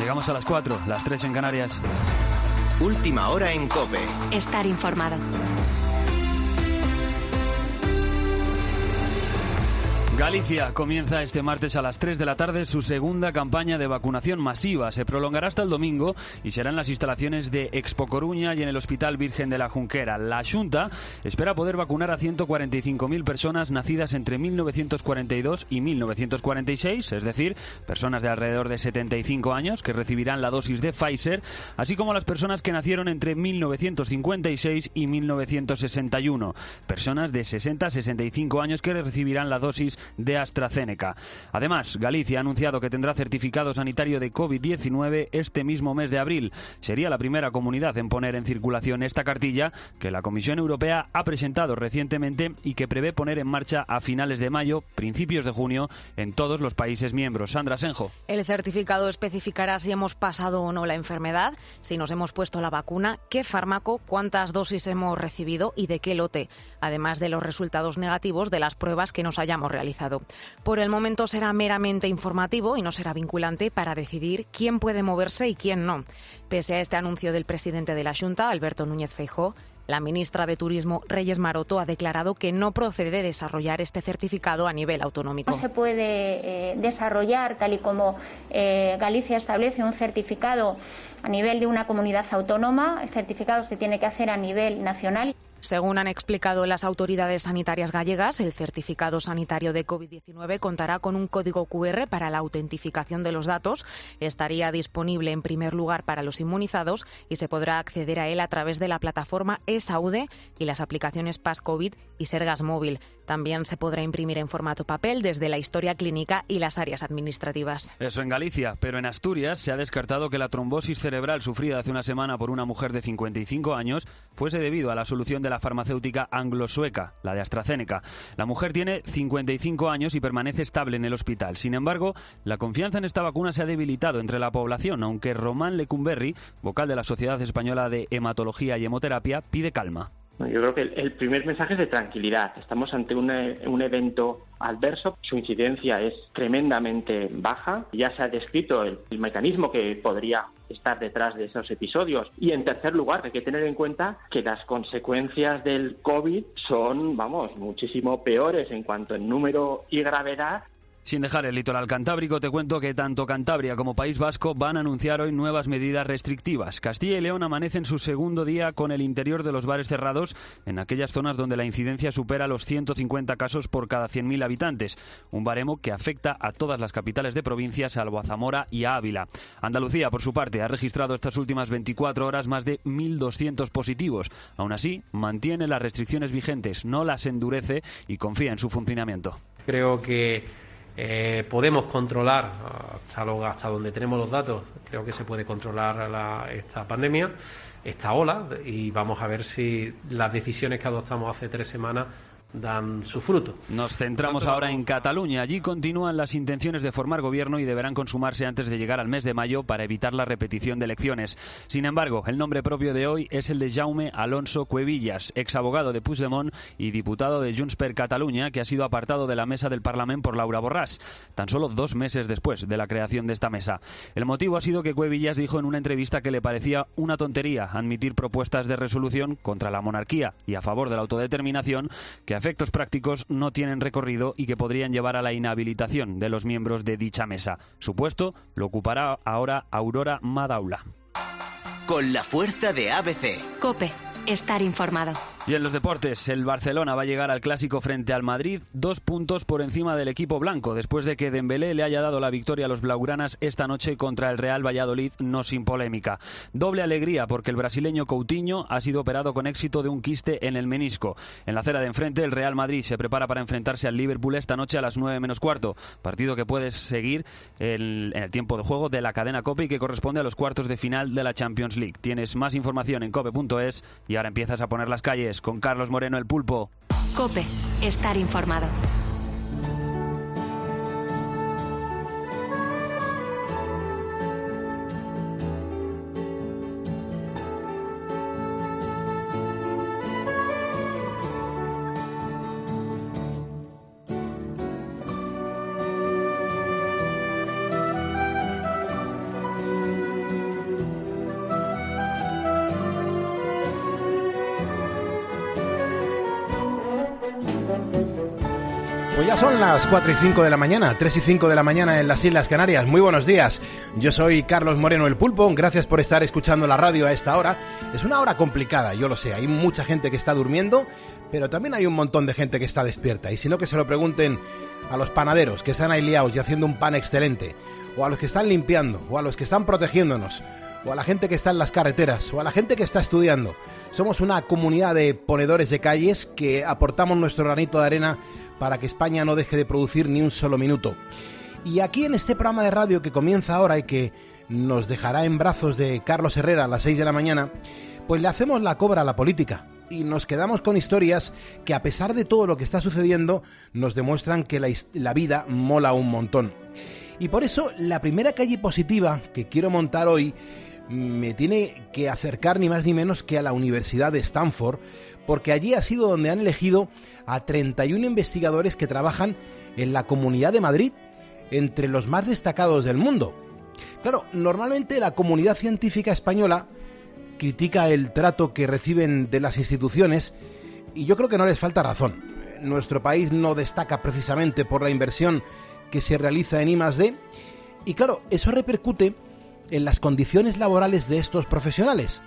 Llegamos a las 4, las 3 en Canarias. Última hora en COPE. Estar informado. Galicia comienza este martes a las 3 de la tarde su segunda campaña de vacunación masiva. Se prolongará hasta el domingo y será en las instalaciones de Expo Coruña y en el Hospital Virgen de la Junquera. La Xunta espera poder vacunar a 145.000 personas nacidas entre 1942 y 1946, es decir, personas de alrededor de 75 años que recibirán la dosis de Pfizer, así como las personas que nacieron entre 1956 y 1961, personas de 60 a 65 años que recibirán la dosis de AstraZeneca. Además, Galicia ha anunciado que tendrá certificado sanitario de COVID-19 este mismo mes de abril. Sería la primera comunidad en poner en circulación esta cartilla que la Comisión Europea ha presentado recientemente y que prevé poner en marcha a finales de mayo, principios de junio, en todos los países miembros. Sandra Senjo. El certificado especificará si hemos pasado o no la enfermedad, si nos hemos puesto la vacuna, qué fármaco, cuántas dosis hemos recibido y de qué lote, además de los resultados negativos de las pruebas que nos hayamos realizado. Por el momento será meramente informativo y no será vinculante para decidir quién puede moverse y quién no. Pese a este anuncio del presidente de la Xunta, Alberto Núñez Feijóo, la ministra de Turismo, Reyes Maroto, ha declarado que no procede desarrollar este certificado a nivel autonómico. No se puede desarrollar, tal y como Galicia establece, un certificado a nivel de una comunidad autónoma. El certificado se tiene que hacer a nivel nacional. Según han explicado las autoridades sanitarias gallegas, el certificado sanitario de COVID-19 contará con un código QR para la autentificación de los datos. Estaría disponible en primer lugar para los inmunizados y se podrá acceder a él a través de la plataforma eSaude y las aplicaciones PassCovid y Sergas Móvil. También se podrá imprimir en formato papel desde la historia clínica y las áreas administrativas. Eso en Galicia, pero en Asturias se ha descartado que la trombosis cerebral sufrida hace una semana por una mujer de 55 años fuese debido a la solución de la farmacéutica anglo-sueca, la de AstraZeneca. La mujer tiene 55 años y permanece estable en el hospital. Sin embargo, la confianza en esta vacuna se ha debilitado entre la población, aunque Román Lecumberri, vocal de la Sociedad Española de Hematología y Hemoterapia, pide calma. Yo creo que el primer mensaje es de tranquilidad. Estamos ante un evento adverso. Su incidencia es tremendamente baja. Ya se ha descrito el mecanismo que podría estar detrás de esos episodios. Y en tercer lugar, hay que tener en cuenta que las consecuencias del COVID son, muchísimo peores en cuanto en número y gravedad. Sin dejar el litoral cantábrico, te cuento que tanto Cantabria como País Vasco van a anunciar hoy nuevas medidas restrictivas. Castilla y León amanece en su segundo día con el interior de los bares cerrados en aquellas zonas donde la incidencia supera los 150 casos por cada 100.000 habitantes, un baremo que afecta a todas las capitales de provincia, salvo a Zamora y a Ávila. Andalucía, por su parte, ha registrado estas últimas 24 horas más de 1.200 positivos. Aún así, mantiene las restricciones vigentes, no las endurece y confía en su funcionamiento. Creo que podemos controlar hasta donde tenemos los datos. Creo que se puede controlar esta pandemia, esta ola, y vamos a ver si las decisiones que adoptamos hace 3 semanas dan su fruto. Nos centramos ahora en Cataluña. Allí continúan las intenciones de formar gobierno y deberán consumarse antes de llegar al mes de mayo para evitar la repetición de elecciones. Sin embargo, el nombre propio de hoy es el de Jaume Alonso Cuevillas, exabogado de Puigdemont y diputado de Junts per Catalunya, que ha sido apartado de la mesa del Parlamento por Laura Borràs, tan solo 2 meses después de la creación de esta mesa. El motivo ha sido que Cuevillas dijo en una entrevista que le parecía una tontería admitir propuestas de resolución contra la monarquía y a favor de la autodeterminación que a efectos prácticos no tienen recorrido y que podrían llevar a la inhabilitación de los miembros de dicha mesa. Su puesto lo ocupará ahora Aurora Madaula. Con la fuerza de ABC. COPE. Estar informado. Y en los deportes, el Barcelona va a llegar al clásico frente al Madrid 2 puntos por encima del equipo blanco, después de que Dembélé le haya dado la victoria a los blaugranas esta noche contra el Real Valladolid, no sin polémica. Doble alegría porque el brasileño Coutinho ha sido operado con éxito de un quiste en el menisco. En la acera de enfrente, el Real Madrid se prepara para enfrentarse al Liverpool esta noche a las 9 menos cuarto, partido que puedes seguir en el tiempo de juego de la cadena COPE y que corresponde a los cuartos de final de la Champions League. Tienes más información en cope.es y ahora empiezas a poner las calles con Carlos Moreno, el Pulpo. COPE. Estar informado. Pues ya son las 4 y 5 de la mañana, 3 y 5 de la mañana en las Islas Canarias. Muy buenos días. Yo soy Carlos Moreno, el Pulpo. Gracias por estar escuchando la radio a esta hora. Es una hora complicada, yo lo sé. Hay mucha gente que está durmiendo, pero también hay un montón de gente que está despierta. Y si no, que se lo pregunten a los panaderos que están ahí liados y haciendo un pan excelente, o a los que están limpiando, o a los que están protegiéndonos, o a la gente que está en las carreteras, o a la gente que está estudiando. Somos una comunidad de ponedores de calles que aportamos nuestro granito de arena para que España no deje de producir ni un solo minuto. Y aquí en este programa de radio que comienza ahora y que nos dejará en brazos de Carlos Herrera a las 6 de la mañana, pues le hacemos la cobra a la política y nos quedamos con historias que, a pesar de todo lo que está sucediendo, nos demuestran que la vida mola un montón. Y por eso la primera calle positiva que quiero montar hoy me tiene que acercar ni más ni menos que a la Universidad de Stanford, porque allí ha sido donde han elegido a 31 investigadores que trabajan en la Comunidad de Madrid, entre los más destacados del mundo. Claro, normalmente la comunidad científica española critica el trato que reciben de las instituciones, y yo creo que no les falta razón. Nuestro país no destaca precisamente por la inversión que se realiza en I+D, y claro, eso repercute en las condiciones laborales de estos profesionales.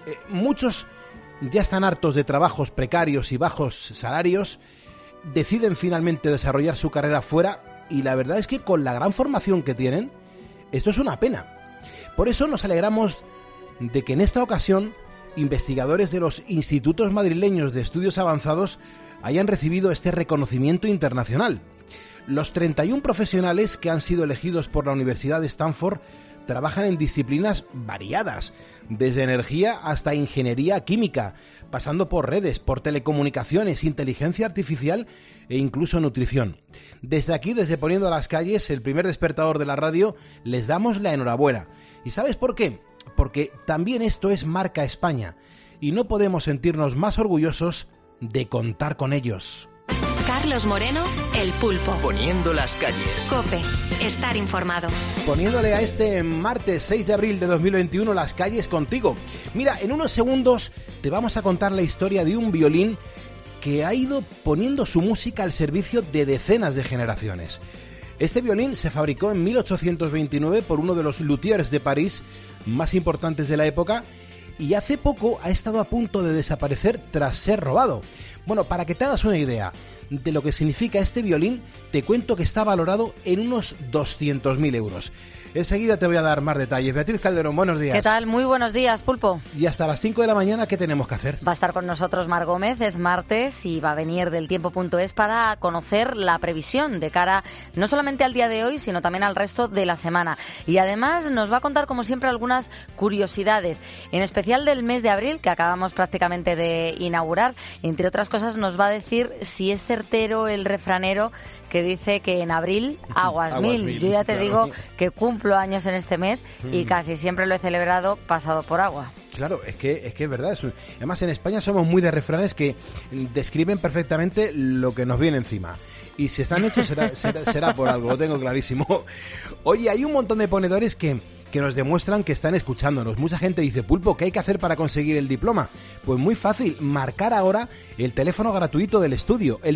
Muchos ya están hartos de trabajos precarios y bajos salarios, deciden finalmente desarrollar su carrera fuera, y la verdad es que con la gran formación que tienen, esto es una pena. Por eso nos alegramos de que en esta ocasión investigadores de los institutos madrileños de estudios avanzados hayan recibido este reconocimiento internacional. Los 31 profesionales que han sido elegidos por la Universidad de Stanford trabajan en disciplinas variadas, desde energía hasta ingeniería química, pasando por redes, por telecomunicaciones, inteligencia artificial e incluso nutrición. Desde aquí, desde Poniendo las Calles, el primer despertador de la radio, les damos la enhorabuena. ¿Y sabes por qué? Porque también esto es marca España y no podemos sentirnos más orgullosos de contar con ellos. Carlos Moreno, el Pulpo. Poniendo las calles. COPE, estar informado. Poniéndole a este martes 6 de abril de 2021 las calles contigo. Mira, en unos segundos te vamos a contar la historia de un violín que ha ido poniendo su música al servicio de decenas de generaciones. Este violín se fabricó en 1829 por uno de los luthiers de París más importantes de la época y hace poco ha estado a punto de desaparecer tras ser robado. Bueno, para que te hagas una idea de lo que significa este violín, te cuento que está valorado en unos 200.000 euros. Enseguida te voy a dar más detalles. Beatriz Calderón, buenos días. ¿Qué tal? Muy buenos días, Pulpo. Y hasta las 5 de la mañana, ¿qué tenemos que hacer? Va a estar con nosotros Mar Gómez, es martes y va a venir del tiempo.es para conocer la previsión de cara no solamente al día de hoy, sino también al resto de la semana. Y además nos va a contar, como siempre, algunas curiosidades, en especial del mes de abril, que acabamos prácticamente de inaugurar. Entre otras cosas, nos va a decir si es certero el refranero que dice que en abril aguas mil. Yo ya te digo que cumplo años en este mes y casi siempre lo he celebrado pasado por agua. Claro, es que es verdad. Además, en España somos muy de refranes que describen perfectamente lo que nos viene encima. Y si están hechos será por algo, lo tengo clarísimo. Oye, hay un montón de ponedores que nos demuestran que están escuchándonos. Mucha gente dice, Pulpo, ¿qué hay que hacer para conseguir el diploma? Pues muy fácil, marcar ahora el teléfono gratuito del estudio, el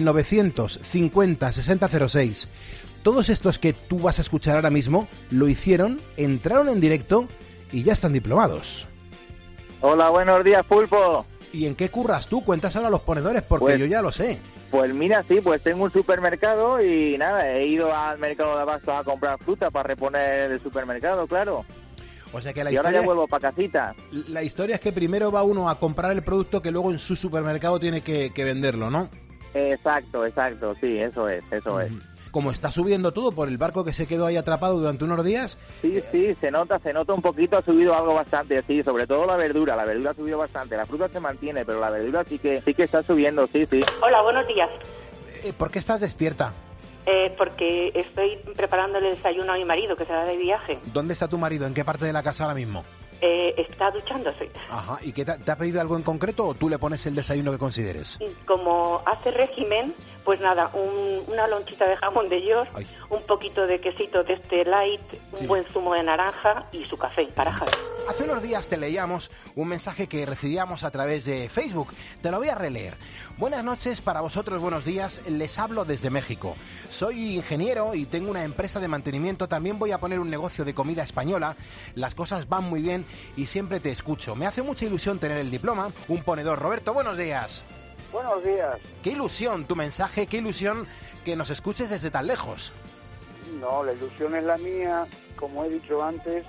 950 6006. Todos estos que tú vas a escuchar ahora mismo lo hicieron, entraron en directo y ya están diplomados. Hola, buenos días, Pulpo. ¿Y en qué curras tú? Cuentas ahora a los ponedores porque yo ya lo sé. Pues mira, sí, pues tengo un supermercado y nada, he ido al mercado de abastos a comprar fruta para reponer el supermercado, claro. O sea que la y historia, ahora ya vuelvo para casita. La historia es que primero va uno a comprar el producto que luego en su supermercado tiene que venderlo, ¿no? Exacto, sí, eso es. Como está subiendo todo por el barco que se quedó ahí atrapado durante unos días. Sí, se nota un poquito, ha subido algo bastante, sí, sobre todo la verdura ha subido bastante, la fruta se mantiene, pero la verdura sí que está subiendo, sí. Hola, buenos días. ¿Por qué estás despierta? Porque estoy preparando el desayuno a mi marido, que se va de viaje. ¿Dónde está tu marido? ¿En qué parte de la casa ahora mismo? Está duchándose. Ajá, ¿y qué te ha pedido algo en concreto o tú le pones el desayuno que consideres? Como hace régimen, Pues nada, una lonchita de jamón de York, un poquito de quesito de este light, un buen zumo de naranja y su café, barajas. Hace unos días te leíamos un mensaje que recibíamos a través de Facebook. Te lo voy a releer. Buenas noches para vosotros, buenos días. Les hablo desde México. Soy ingeniero y tengo una empresa de mantenimiento. También voy a poner un negocio de comida española. Las cosas van muy bien y siempre te escucho. Me hace mucha ilusión tener el diploma. Un ponedor. Roberto, buenos días. Buenos días. Qué ilusión tu mensaje, qué ilusión que nos escuches desde tan lejos. No, la ilusión es la mía, como he dicho antes,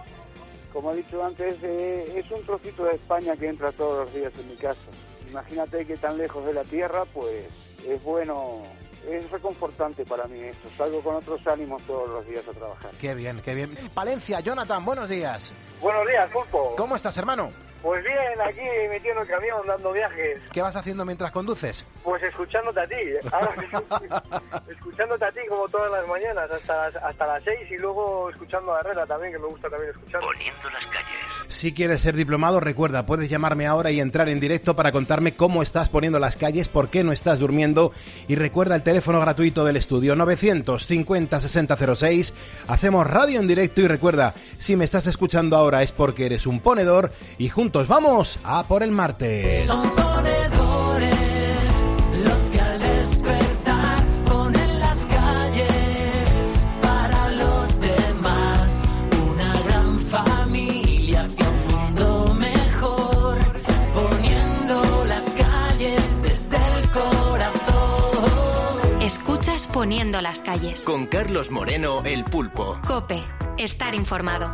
es un trocito de España que entra todos los días en mi casa. Imagínate que tan lejos de la tierra, pues es bueno, es reconfortante para mí esto. Salgo con otros ánimos todos los días a trabajar. Qué bien, qué bien. Palencia, Jonathan, buenos días. Buenos días, Pulpo. ¿Cómo estás, hermano? Pues bien, aquí metido en el camión, dando viajes. ¿Qué vas haciendo mientras conduces? Pues escuchándote a ti. Escuchándote a ti como todas las mañanas, hasta las 6, y luego escuchando a Herrera también, que me gusta también escuchar. Poniendo las calles. Si quieres ser diplomado, recuerda, puedes llamarme ahora y entrar en directo para contarme cómo estás poniendo las calles, por qué no estás durmiendo. Y recuerda el teléfono gratuito del estudio, 950 6006. Hacemos radio en directo y recuerda, si me estás escuchando ahora es porque eres un ponedor y juntos vamos a por el martes. Son ponedores los que al despertar ponen las calles para los demás. Una gran familia hacia un mundo mejor, poniendo las calles desde el corazón. Escuchas Poniendo las calles. Con Carlos Moreno, el Pulpo. COPE. Estar informado.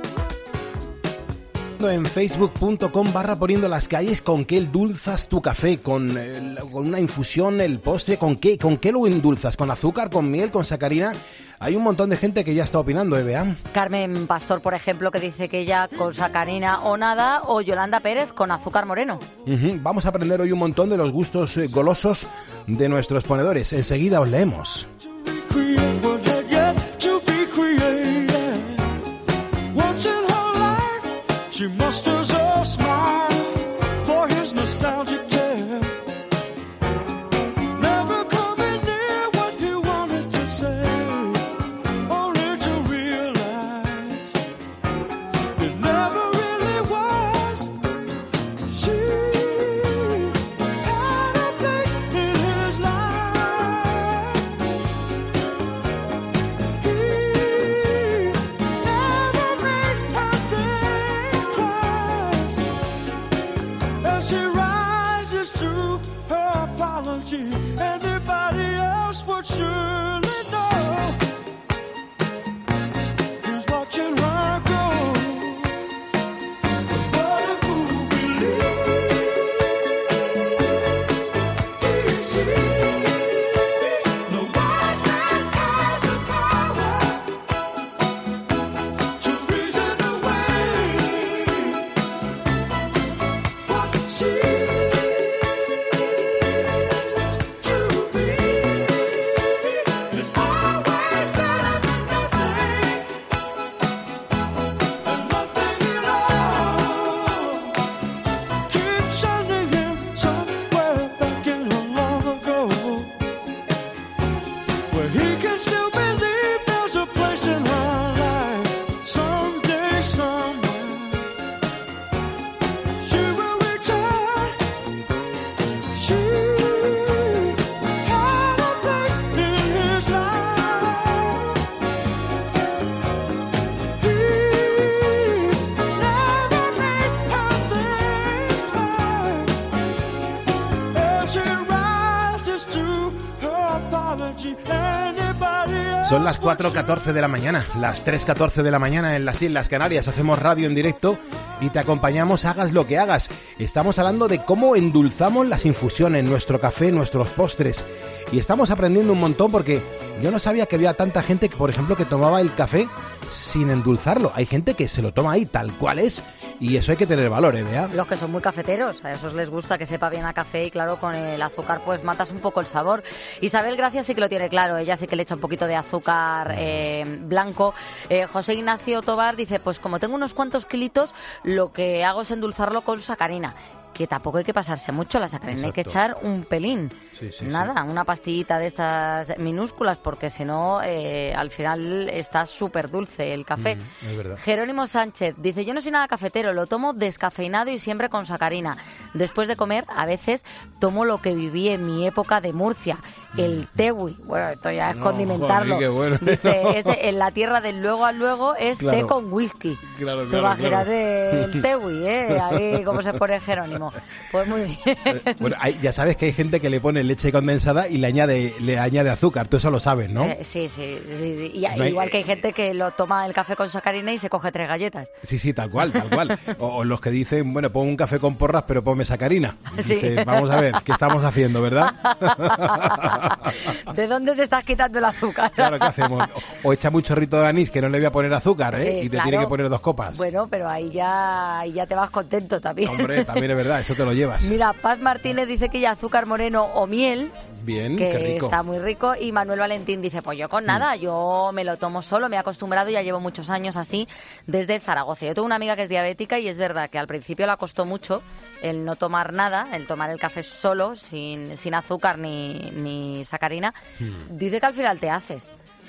En facebook.com/poniendo las calles, ¿con qué endulzas tu café? ¿Con una infusión, el postre? ¿Con qué lo endulzas? ¿Con azúcar, con miel, con sacarina? Hay un montón de gente que ya está opinando, Bea. Carmen Pastor, por ejemplo, que dice que ella con sacarina o nada, o Yolanda Pérez con azúcar moreno. Vamos a aprender hoy un montón de los gustos golosos de nuestros ponedores. Enseguida os leemos. She musters a smile for his nostalgic tale. Never coming near what he wanted to say, only to realize it never really was. She had a place in his life. He never made her think twice. As she rises to her apology, anybody else would surely know who's watching her go. But if who believes he sees, the wise man has the power to reason away what seems to be is always better than nothing, and nothing at all. Keep sending him somewhere back in her long ago, where he can still believe there's a place in her life. Someday, somewhere, she will return. She had a place in his life. He never made her think twice. As she rises to her apology, anybody else. Son las 4:14 de la mañana, las 3:14 de la mañana en las Islas Canarias. Hacemos radio en directo y te acompañamos, hagas lo que hagas. Estamos hablando de cómo endulzamos las infusiones, nuestro café, nuestros postres. Y estamos aprendiendo un montón porque yo no sabía que había tanta gente que, por ejemplo, que tomaba el café sin endulzarlo. Hay gente que se lo toma ahí tal cual es y eso hay que tener valor, Bea. Los que son muy cafeteros, a esos les gusta que sepa bien a café y claro, con el azúcar pues matas un poco el sabor. Isabel Gracia sí que lo tiene claro, ella sí que le echa un poquito de azúcar blanco. José Ignacio Tobar dice, pues como tengo unos cuantos kilitos, lo que hago es endulzarlo con sacarina. que tampoco hay que pasarse mucho. La sacarina hay que echar un pelín. Nada, una pastillita de estas minúsculas, porque si no, al final está súper dulce el café. Es verdad. Jerónimo Sánchez dice, yo no soy nada cafetero, lo tomo descafeinado y siempre con sacarina. Después de comer, a veces tomo lo que viví en mi época de Murcia, el tewi. Bueno, esto ya es condimentarlo. Joder, qué bueno. Dice, en la tierra del luego al luego es té con whisky. Claro, Tú imagínate el tewi, ahí cómo se pone Jerónimo. Pues muy bien. Bueno, ya sabes que hay gente que le pone leche condensada y le añade azúcar. Tú eso lo sabes, ¿no? Sí. Y, igual que hay gente que lo toma el café con sacarina y se coge 3 galletas. Sí, tal cual. O los que dicen, bueno, pon un café con porras, pero ponme sacarina. Sí. Dices, vamos a ver, ¿qué estamos haciendo, verdad? ¿De dónde te estás quitando el azúcar? Claro, ¿qué hacemos? O echa un chorrito de anís, que no le voy a poner azúcar, Sí, y te claro. tiene que poner 2 copas. Bueno, pero ahí ya te vas contento también. Hombre, también es verdad, eso te lo llevas. Mira, Paz Martínez dice que ya azúcar moreno o miel, Bien, que qué rico. está muy rico, y Manuel Valentín dice, pues yo con nada, yo me lo tomo solo, me he acostumbrado y ya llevo muchos años así desde Zaragoza. Yo tengo una amiga que es diabética y es verdad que al principio le costó mucho el no tomar nada, el tomar el café solo, sin azúcar ni sacarina. Dice que al final te haces.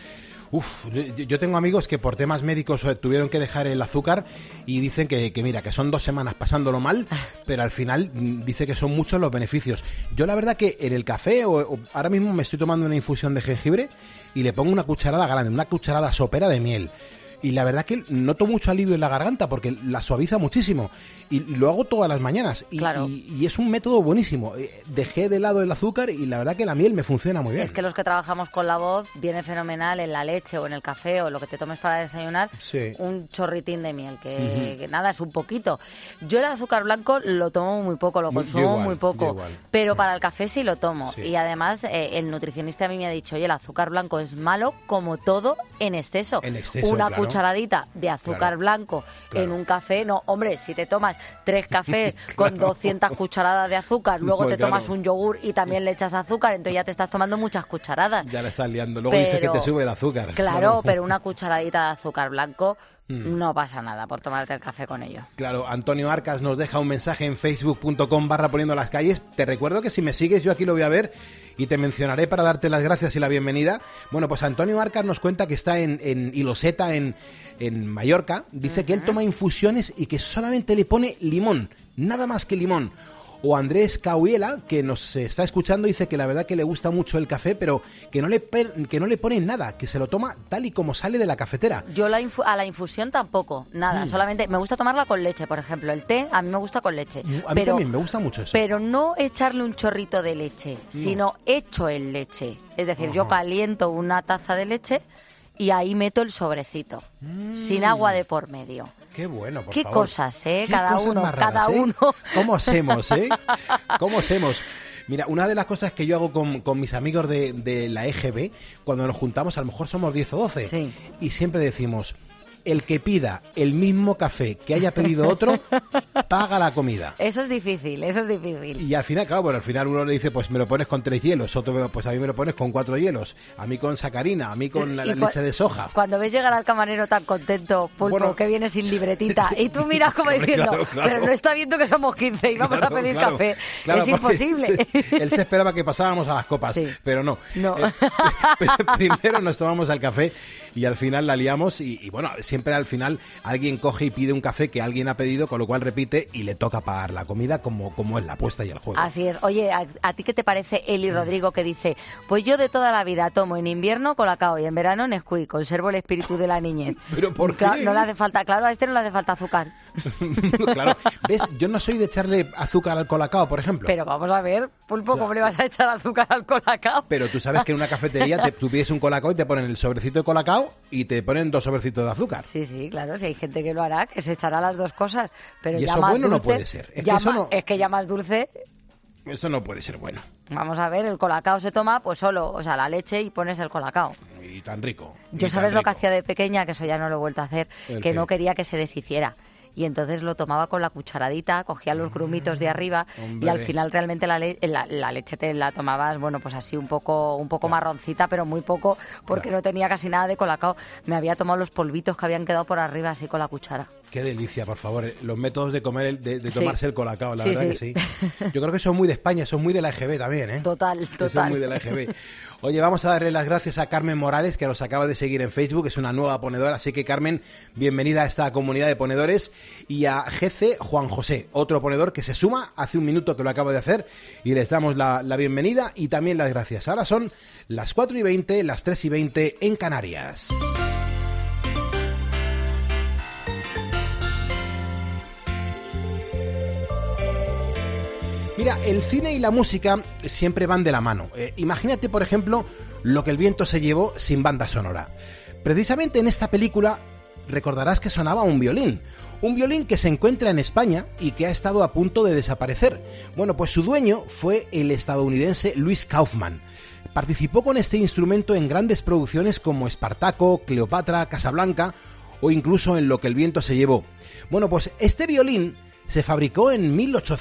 Uf, yo tengo amigos que por temas médicos tuvieron que dejar el azúcar y dicen que mira, que son 2 semanas pasándolo mal, pero al final dice que son muchos los beneficios. Yo la verdad que en el café, ahora mismo me estoy tomando una infusión de jengibre y le pongo una cucharada grande, una cucharada sopera de miel. Y la verdad que noto mucho alivio en la garganta porque la suaviza muchísimo. Y lo hago todas las mañanas. Claro. Y es un método buenísimo. Dejé de lado el azúcar y la verdad que la miel me funciona muy bien. Es que los que trabajamos con la voz viene fenomenal en la leche o en el café o lo que te tomes para desayunar, Sí. un chorritín de miel, que nada, es un poquito. Yo el azúcar blanco lo tomo muy poco, lo consumo yo igual, muy poco, yo igual. pero para el café sí lo tomo. Sí. Y además el nutricionista a mí me ha dicho, oye, el azúcar blanco es malo como todo en exceso. En exceso, Una claro. cucharadita de azúcar Claro. blanco Claro. en un café, no, hombre, si te tomas 3 cafés con 200 cucharadas de azúcar, luego Pues te tomas claro. un yogur y también le echas azúcar, entonces ya te estás tomando muchas cucharadas. Ya la estás liando. Luego dices que te sube el azúcar. Claro, pero una cucharadita de azúcar blanco no pasa nada por tomarte el café con ello. Claro, Antonio Arcas nos deja un mensaje en facebook.com/poniendo las calles. Te recuerdo que si me sigues yo aquí lo voy a ver y te mencionaré para darte las gracias y la bienvenida. Bueno, pues Antonio Arcas nos cuenta que está en Iloseta, en Mallorca. Dice que él toma infusiones y que solamente le pone limón, nada más que limón. O Andrés Cauiela, que nos está escuchando, dice que la verdad que le gusta mucho el café, pero que no le pone nada, que se lo toma tal y como sale de la cafetera. Yo a la infusión tampoco, nada, solamente me gusta tomarla con leche, por ejemplo, el té a mí me gusta con leche. A mí también me gusta mucho eso. Pero no echarle un chorrito de leche, sino hecho en leche. Es decir, yo caliento una taza de leche y ahí meto el sobrecito, sin agua de por medio. Qué bueno, por Qué favor. cosas, Qué cada cosas uno, más raras, cada uno. ¿Cómo hacemos, ¿Cómo hacemos? Mira, una de las cosas que yo hago con mis amigos de la EGB, cuando nos juntamos, a lo mejor somos 10 o 12, Sí. y siempre decimos, el que pida el mismo café que haya pedido otro, paga la comida. Eso es difícil, eso es difícil. Y al final, claro, bueno, al final uno le dice, pues me lo pones con 3 hielos, otro, pues a mí me lo pones con 4 hielos, a mí con sacarina, a mí con la Y leche de soja. Cuando ves llegar al camarero tan contento, Pulpo, Bueno, que viene sin libretita, y tú miras como Hombre, diciendo, claro. pero no está viendo que somos 15 y vamos a pedir café. Claro, es porque imposible. Él se esperaba que pasáramos a las copas, Sí. pero no. No. Primero nos tomamos el café y al final la liamos y bueno, siempre al final alguien coge y pide un café que alguien ha pedido, con lo cual repite y le toca pagar la comida como es la apuesta y el juego. Así es. Oye, ¿a ti qué te parece Eli Rodrigo que dice, pues yo de toda la vida tomo en invierno Colacao y en verano Nesquik, conservo el espíritu de la niñez? ¿Pero por qué? No le hace falta, claro, a este no le hace falta azúcar. Claro, ¿ves? Yo no soy de echarle azúcar al Colacao, por ejemplo. Pero vamos a ver, Pulpo, ¿cómo le vas a echar azúcar al Colacao? Pero tú sabes que en una cafetería tú pides un Colacao y te ponen el sobrecito de Colacao y te ponen 2 sobrecitos de azúcar. Sí, sí, claro, si hay gente que lo hará, que se echará las dos cosas. Pero Y ya eso más bueno no dulce, puede ser. Es que ya eso ma- no- es que ya más dulce, Eso no puede ser bueno. vamos a ver, el Colacao se toma pues solo, o sea, la leche y pones el Colacao. Y tan rico. Yo y sabes tan lo que rico. hacía de pequeña, que eso ya no lo he vuelto a hacer, ¿El que qué? no quería que se deshiciera. y entonces lo tomaba con la cucharadita, cogía los grumitos de arriba hombre. y al final realmente la leche te la tomabas, bueno, pues así un poco marroncita, pero muy poco, porque no tenía casi nada de colacao. Me había tomado los polvitos que habían quedado por arriba así con la cuchara. Qué delicia, por favor. Los métodos de comer, de tomarse Sí. el colacao, la Sí, verdad sí. que sí. Yo creo que son muy de España, son muy de la EGB también, ¿eh? Total. Son muy de la EGB. Oye, vamos a darle las gracias a Carmen Morales, que nos acaba de seguir en Facebook, es una nueva ponedora, así que Carmen, bienvenida a esta comunidad de ponedores, y a GC Juan José, otro ponedor que se suma, hace un minuto que lo acaba de hacer, y les damos la bienvenida y también las gracias. Ahora son las 4:20, las 3:20 en Canarias. Mira, el cine y la música siempre van de la mano. Imagínate, por ejemplo, Lo que el viento se llevó sin banda sonora. Precisamente en esta película recordarás que sonaba un violín que se encuentra en España y que ha estado a punto de desaparecer. Bueno, pues su dueño fue el estadounidense Louis Kaufman. Participó con este instrumento en grandes producciones como Espartaco, Cleopatra, Casablanca o incluso en Lo que el viento se llevó. Bueno, pues este violín se fabricó en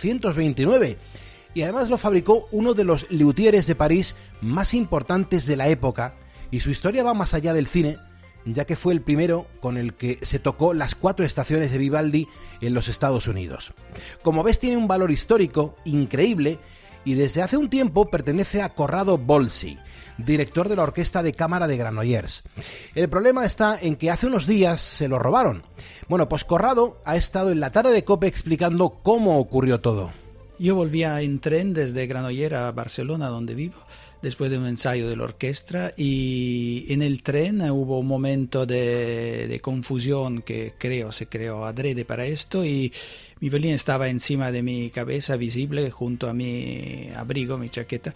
1829 y además lo fabricó uno de los luthieres de París más importantes de la época, y su historia va más allá del cine, ya que fue el primero con el que se tocó las 4 estaciones de Vivaldi en los Estados Unidos. Como ves, tiene un valor histórico increíble y desde hace un tiempo pertenece a Corrado Bolsi, director de la Orquesta de Cámara de Granollers. El problema está en que hace unos días se lo robaron. Bueno, pues Corrado ha estado en la tarde de COPE explicando cómo ocurrió todo. Yo volvía en tren desde Granollers a Barcelona, donde vivo, después de un ensayo de la orquesta, y en el tren hubo un momento de confusión que se creó adrede para esto, y mi violín estaba encima de mi cabeza, visible, junto a mi abrigo, mi chaqueta,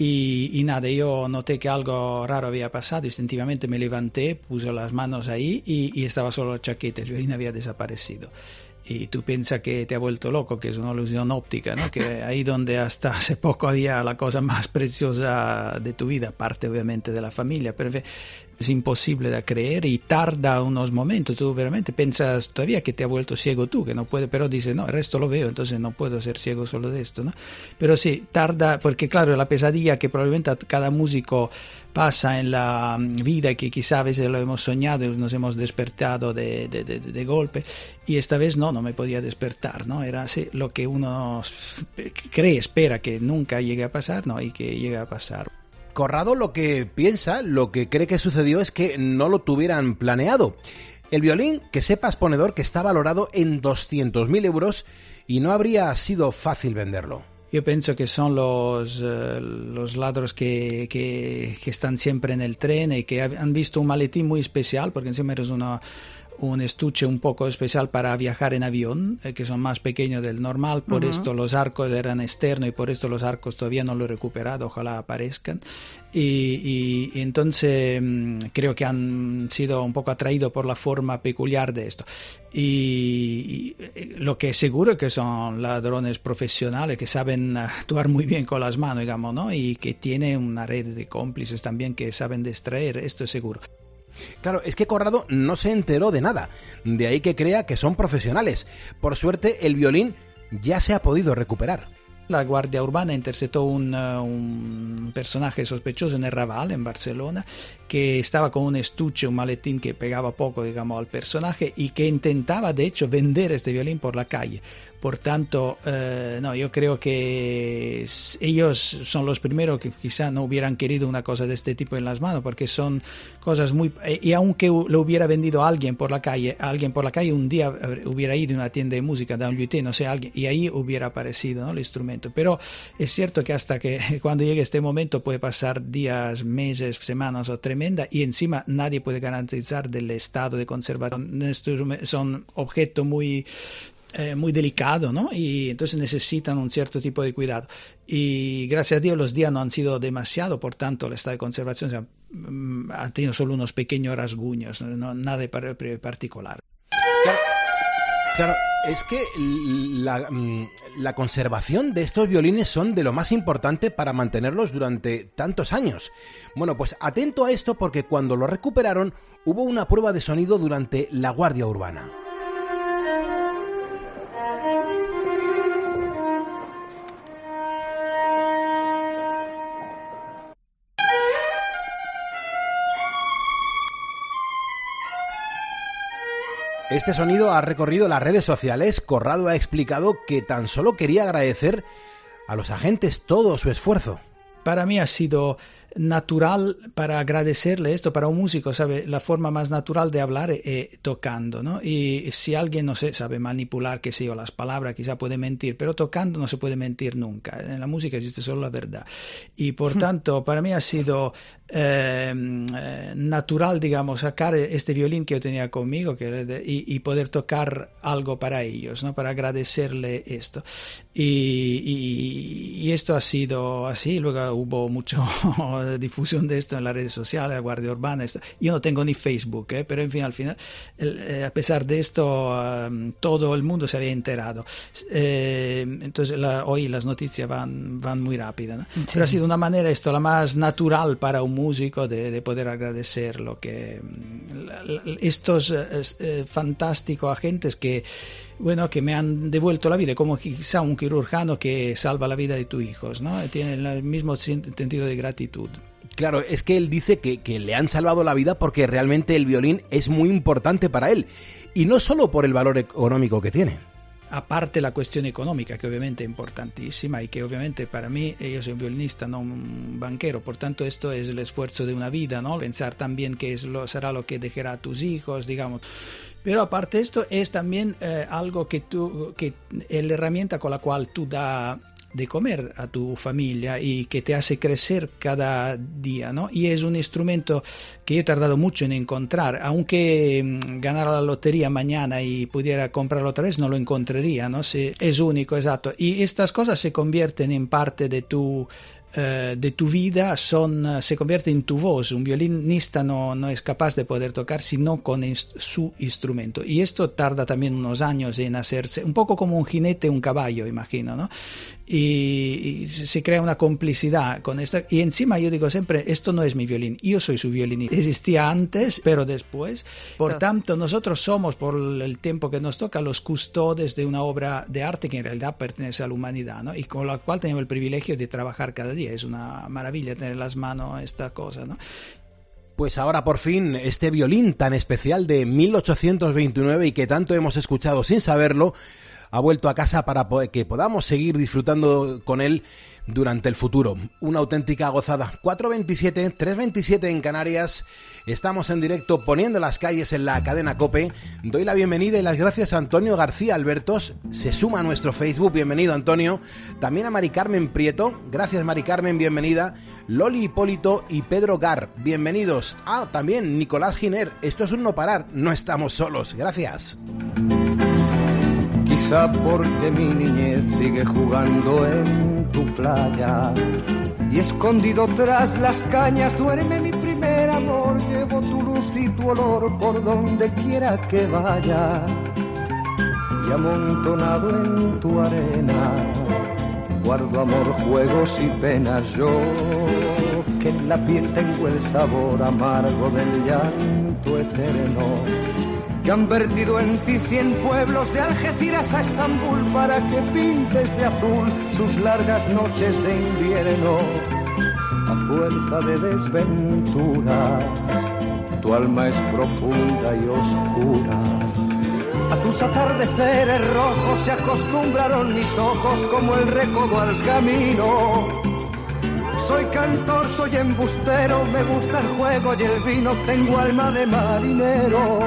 y nada, yo noté que algo raro había pasado, instintivamente me levanté, puse las manos ahí y estaba solo la chaqueta, el violín había desaparecido. Y tú piensas que te ha vuelto loco, que es una ilusión óptica, ¿no? Que ahí donde hasta hace poco había la cosa más preciosa de tu vida, aparte obviamente de la familia, pero es imposible de creer y tarda unos momentos. Tú realmente piensas todavía que te ha vuelto ciego tú, que no puede, pero dices, no, el resto lo veo, entonces no puedo ser ciego solo de esto, ¿no? Pero sí, tarda, porque claro, la pesadilla que probablemente cada músico pasa en la vida, que quizá a veces lo hemos soñado y nos hemos despertado de golpe, y esta vez no me podía despertar, ¿no? Era así, lo que uno cree, espera que nunca llegue a pasar, ¿no? Y que llegue a pasar. Corrado lo que piensa, lo que cree que sucedió es que no lo tuvieran planeado. El violín, que sepas, ponedor, que está valorado en 200.000 euros y no habría sido fácil venderlo. Yo pienso que son los ladros que están siempre en el tren y que han visto un maletín muy especial, porque encima es un estuche un poco especial para viajar en avión, que son más pequeños del normal, por esto los arcos eran externos y por esto los arcos todavía no lo he recuperado, ojalá aparezcan. Y entonces creo que han sido un poco atraídos por la forma peculiar de esto. Y lo que es seguro es que son ladrones profesionales que saben actuar muy bien con las manos, digamos, ¿no? Y que tienen una red de cómplices también que saben distraer, esto es seguro. Claro, es que Corrado no se enteró de nada, de ahí que crea que son profesionales. Por suerte, el violín ya se ha podido recuperar. La Guardia Urbana interceptó un personaje sospechoso en el Raval, en Barcelona, que estaba con un estuche, un maletín que pegaba poco, digamos, al personaje y que intentaba, de hecho, vender este violín por la calle. Por tanto, yo creo que ellos son los primeros que quizá no hubieran querido una cosa de este tipo en las manos, porque son cosas muy... Y aunque lo hubiera vendido alguien por la calle un día hubiera ido a una tienda de música, da un luthier, no sé, alguien, y ahí hubiera aparecido, ¿no?, el instrumento. Pero es cierto que hasta que cuando llegue este momento puede pasar días, meses, semanas o tremenda, y encima nadie puede garantizar del estado de conservación. Son objetos muy delicado, ¿no? Y entonces necesitan un cierto tipo de cuidado. Y gracias a Dios los días no han sido demasiado, por tanto el estado de conservación ha tenido solo unos pequeños rasguños, no, nada de particular. Claro, es que la conservación de estos violines son de lo más importante para mantenerlos durante tantos años. Bueno, pues atento a esto, porque cuando lo recuperaron hubo una prueba de sonido durante la Guardia Urbana. Este sonido ha recorrido las redes sociales. Corrado ha explicado que tan solo quería agradecer a los agentes todo su esfuerzo. Para mí ha sido natural para agradecerle esto para un músico, ¿sabe? La forma más natural de hablar es tocando, ¿no? Y si alguien, no sé, sabe manipular, qué sé yo, las palabras, quizá puede mentir, pero tocando no se puede mentir nunca. En la música existe solo la verdad. Y por tanto, para mí ha sido natural, digamos, sacar este violín que yo tenía conmigo y poder tocar algo para ellos, ¿no? Para agradecerle esto. Y esto ha sido así. Luego hubo mucho difusión de esto en las redes sociales, la Guardia Urbana. Yo no tengo ni Facebook, pero en fin, al final, a pesar de esto, todo el mundo se había enterado. Entonces, hoy las noticias van muy rápidas, ¿no? Sí. Pero ha sido una manera, esto, la más natural para un músico de poder agradecer lo que estos fantásticos agentes que me han devuelto la vida, como quizá un cirujano que salva la vida de tus hijos, ¿no? Tienen el mismo sentido de gratitud. Claro, es que él dice que le han salvado la vida porque realmente el violín es muy importante para él, y no solo por el valor económico que tiene. Aparte la cuestión económica, que obviamente es importantísima y que obviamente para mí, yo soy un violinista, no un banquero, por tanto esto es el esfuerzo de una vida, ¿no? Pensar también que será lo que dejará a tus hijos, digamos. Pero aparte de esto es también algo que es la herramienta con la cual tú das de comer a tu familia y que te hace crecer cada día, ¿no? Y es un instrumento que yo he tardado mucho en encontrar, aunque ganara la lotería mañana y pudiera comprarlo otra vez, no lo encontraría, ¿no? Es único, exacto. Y estas cosas se convierten en parte de tu vida, se convierte en tu voz. Un violinista no es capaz de poder tocar sino con su instrumento, y esto tarda también unos años en hacerse, un poco como un jinete, un caballo, imagino, ¿no? Y se crea una complicidad con esta, y encima yo digo siempre, esto no es mi violín, yo soy su violinista, existía antes pero después, por tanto nosotros somos, por el tiempo que nos toca, los custodios de una obra de arte que en realidad pertenece a la humanidad, ¿no? Y con la cual tenemos el privilegio de trabajar cada día. Es una maravilla tener en las manos esta cosa, ¿no? Pues ahora por fin este violín tan especial de 1829 y que tanto hemos escuchado sin saberlo, ha vuelto a casa para que podamos seguir disfrutando con él durante el futuro. Una auténtica gozada. 4:27, 3:27 en Canarias. Estamos en directo poniendo las calles en la cadena COPE. Doy la bienvenida y las gracias a Antonio García Albertos. Se suma a nuestro Facebook. Bienvenido, Antonio. También a Mari Carmen Prieto. Gracias, Mari Carmen. Bienvenida. Loli Hipólito y Pedro Gar. Bienvenidos. También Nicolás Giner. Esto es un no parar. No estamos solos. Gracias. Quizá porque mi niñez sigue jugando en tu playa y escondido tras las cañas duerme mi primer amor. Llevo tu luz y tu olor por donde quiera que vaya, y amontonado en tu arena guardo amor, juegos y penas. Yo que en la piel tengo el sabor amargo del llanto eterno, que han vertido en ti 100 pueblos de Algeciras a Estambul para que pintes de azul sus largas noches de invierno. A fuerza de desventuras, tu alma es profunda y oscura. A tus atardeceres rojos se acostumbraron mis ojos como el recodo al camino. Soy cantor, soy embustero, me gusta el juego y el vino, tengo alma de marinero.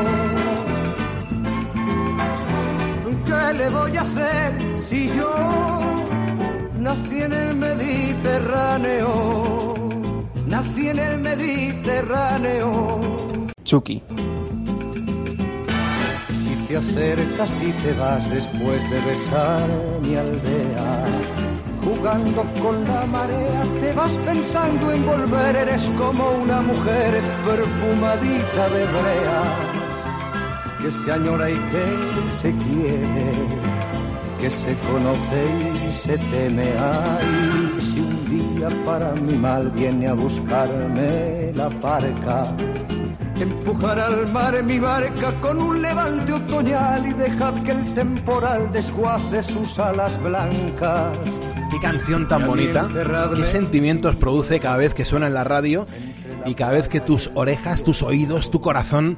¿Qué le voy a hacer si yo nací en el Mediterráneo? Nací en el Mediterráneo. Chucky. Y te acercas y te vas después de besar mi aldea. Jugando con la marea, te vas pensando en volver. Eres como una mujer perfumadita de brea, que se añora y que se quiere, que se conoce y se teme. Ay, si un día para mi mal viene a buscarme la parca, empujar al mar mi barca con un levante otoñal y dejad que el temporal desguace sus alas blancas. Qué canción tan bonita, qué sentimientos produce cada vez que suena en la radio y cada vez que tus orejas, tus oídos, tu corazón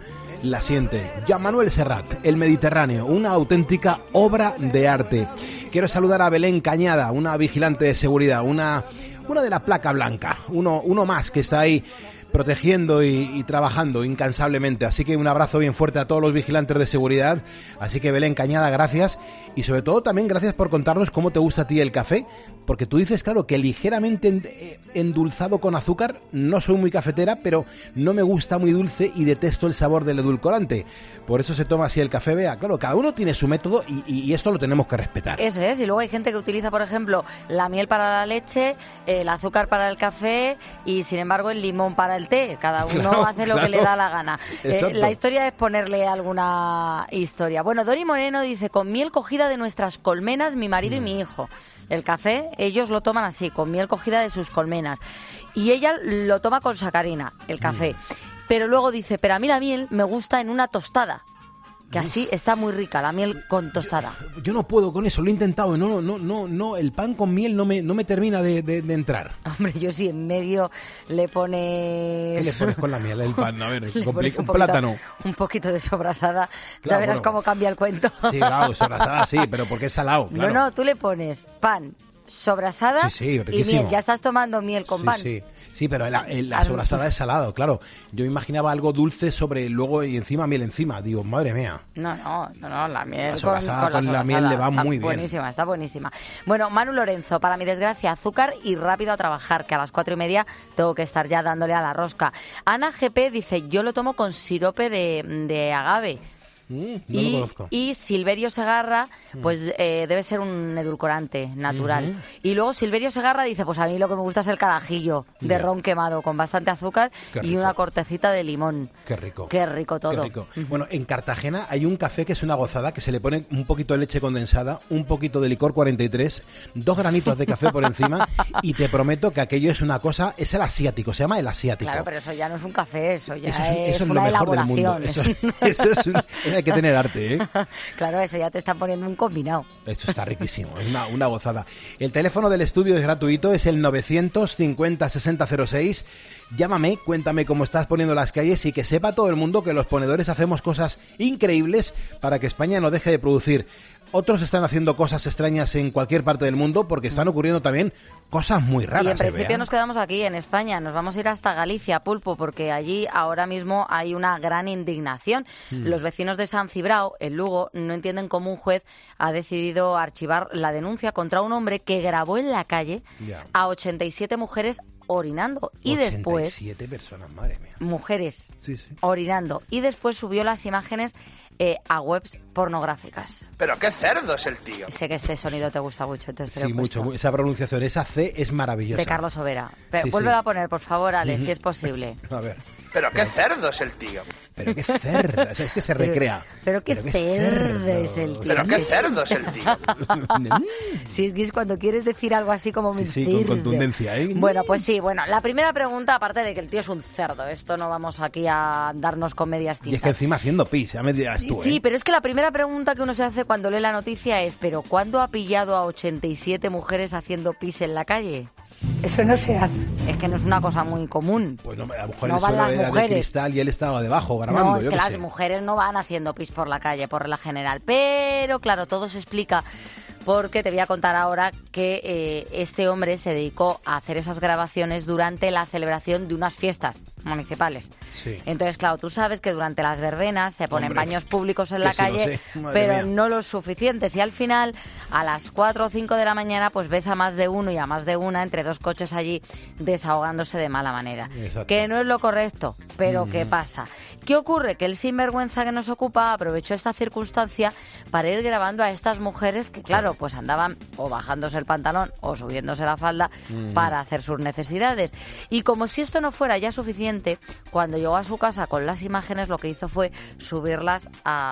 la siente. Joan Manuel Serrat, El Mediterráneo, una auténtica obra de arte. Quiero saludar a Belén Cañada, una vigilante de seguridad, una de la placa blanca, uno más que está ahí protegiendo y trabajando incansablemente. Así que un abrazo bien fuerte a todos los vigilantes de seguridad. Así que Belén Cañada, gracias. Y sobre todo también gracias por contarnos cómo te gusta a ti el café, porque tú dices, claro, que ligeramente endulzado con azúcar. No soy muy cafetera, pero no me gusta muy dulce y detesto el sabor del edulcorante. Por eso se toma así el café. Vea, claro, cada uno tiene su método y esto lo tenemos que respetar. Eso es, y luego hay gente que utiliza, por ejemplo, la miel para la leche, el azúcar para el café y, sin embargo, el limón para el té. Cada uno hace lo que le da la gana. La historia es ponerle alguna historia. Bueno, Dori Moreno dice, con miel cogida de nuestras colmenas, mi marido y mi hijo. El café, ellos lo toman así, con miel cogida de sus colmenas. Y ella lo toma con sacarina, el café. Pero luego dice, pero a mí la miel me gusta en una tostada. Que así está muy rica, la miel con tostada. Yo no puedo con eso, lo he intentado. No, el pan con miel no me termina de entrar. Hombre, yo sí en medio le pones... ¿Qué le pones con la miel el pan? A ver, un plátano. Un poquito de sobrasada, claro, ya verás cómo cambia el cuento. Sí, claro, sobrasada sí, pero porque es salado, claro. No, tú le pones pan, sobrasada y miel. Ya estás tomando miel con pan. Sí, pero la sobrasada es salado, claro. Yo me imaginaba algo dulce luego y encima miel encima. Digo, madre mía. No, la miel la sobrasada con la miel le va muy bien. Está buenísima. Bueno, Manu Lorenzo, para mi desgracia, azúcar y rápido a trabajar, que a las 4:30 tengo que estar ya dándole a la rosca. Ana GP dice, yo lo tomo con sirope de agave. No lo conozco. Y Silverio Segarra, pues debe ser un edulcorante natural. Y luego Silverio Segarra dice, pues a mí lo que me gusta es el carajillo de ron quemado con bastante azúcar y una cortecita de limón. Qué rico. Qué rico todo. Qué rico. Bueno, en Cartagena hay un café que es una gozada, que se le pone un poquito de leche condensada, un poquito de licor 43, 2 granitos de café por encima y te prometo que aquello es una cosa, es el asiático, se llama el asiático. Claro, pero eso ya no es un café, eso ya eso es una lo mejor del mundo. elaboración. Eso hay que tener arte, ¿eh? Claro, eso ya te están poniendo un combinado. Esto está riquísimo, es una gozada. El teléfono del estudio es gratuito, es el 950 6006. Llámame, cuéntame cómo estás poniendo las calles y que sepa todo el mundo que los ponedores hacemos cosas increíbles para que España no deje de producir. Otros están haciendo cosas extrañas en cualquier parte del mundo porque están ocurriendo también cosas muy raras. Y en principio nos quedamos aquí en España, nos vamos a ir hasta Galicia, Pulpo, porque allí ahora mismo hay una gran indignación. Los vecinos de San Cibrao, en Lugo, no entienden cómo un juez ha decidido archivar la denuncia contra un hombre que grabó en la calle a 87 mujeres orinando y 87 personas, madre mía. Mujeres orinando y después subió las imágenes a webs pornográficas. Pero qué cerdo es el tío. Sé que este sonido te gusta mucho, entonces te lo he mucho. puesto. Esa pronunciación, esa C es maravillosa. De Carlos Overa. Vuélvelo a poner, por favor, Ale, si es posible. A ver. Pero qué cerdo es el tío. Pero qué cerdo, o sea, es que se recrea. Pero qué cerdo es el tío. Pero qué cerdo es el tío. Si es cuando quieres decir algo así como sí, con contundencia, ¿eh? Bueno, pues sí, la primera pregunta, aparte de que el tío es un cerdo, esto no vamos aquí a darnos con medias tintas. Y es que encima haciendo pis, ya me dirás tú, Sí, pero es que la primera pregunta que uno se hace cuando lee la noticia es, ¿pero cuándo ha pillado a 87 mujeres haciendo pis en la calle? Eso no se hace. Es que no es una cosa muy común. Pues no, a lo mejor el suelo era de cristal y él estaba debajo grabando. No, es que las mujeres no van haciendo pis por la calle, por regla general. Pero, claro, todo se explica porque te voy a contar ahora que este hombre se dedicó a hacer esas grabaciones durante la celebración de unas fiestas municipales. Sí. Entonces, claro, tú sabes que durante las verbenas se ponen baños públicos en la calle, pero no los suficientes. Y al final, a las 4 o 5 de la mañana, pues ves a más de uno y a más de una entre dos coches allí desahogándose de mala manera. Exacto. Que no es lo correcto, pero ¿qué pasa? ¿Qué ocurre? Que el sinvergüenza que nos ocupa aprovechó esta circunstancia para ir grabando a estas mujeres que, claro, pues andaban o bajándose el pantalón o subiéndose la falda para hacer sus necesidades. Y como si esto no fuera ya suficiente, cuando llegó a su casa con las imágenes, lo que hizo fue subirlas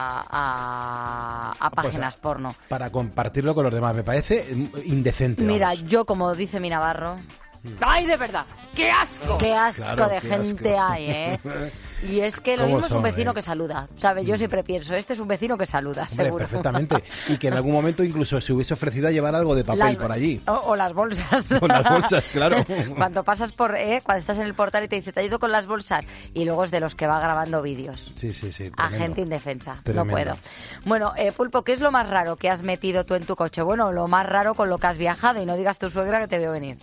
a páginas porno. Para compartirlo con los demás. Me parece indecente. Mira, vamos. yo, como dice mi Navarro... ¡Ay, de verdad! ¡Qué asco! ¡Qué asco de gente hay, eh! Y es que lo ¿Cómo mismo es un son, vecino que saluda, ¿sabes? Yo siempre pienso, este es un vecino que saluda, Hombre, seguro. perfectamente. Y que en algún momento incluso se hubiese ofrecido a llevar algo de papel por allí. O las bolsas. O las bolsas, claro. Cuando pasas cuando estás en el portal y te dice, te he ido con las bolsas, y luego es de los que va grabando vídeos. Sí. A gente indefensa. Tremendo. No puedo. Bueno, Pulpo, ¿qué es lo más raro que has metido tú en tu coche? Bueno, lo más raro con lo que has viajado, y no digas tu suegra que te veo venir.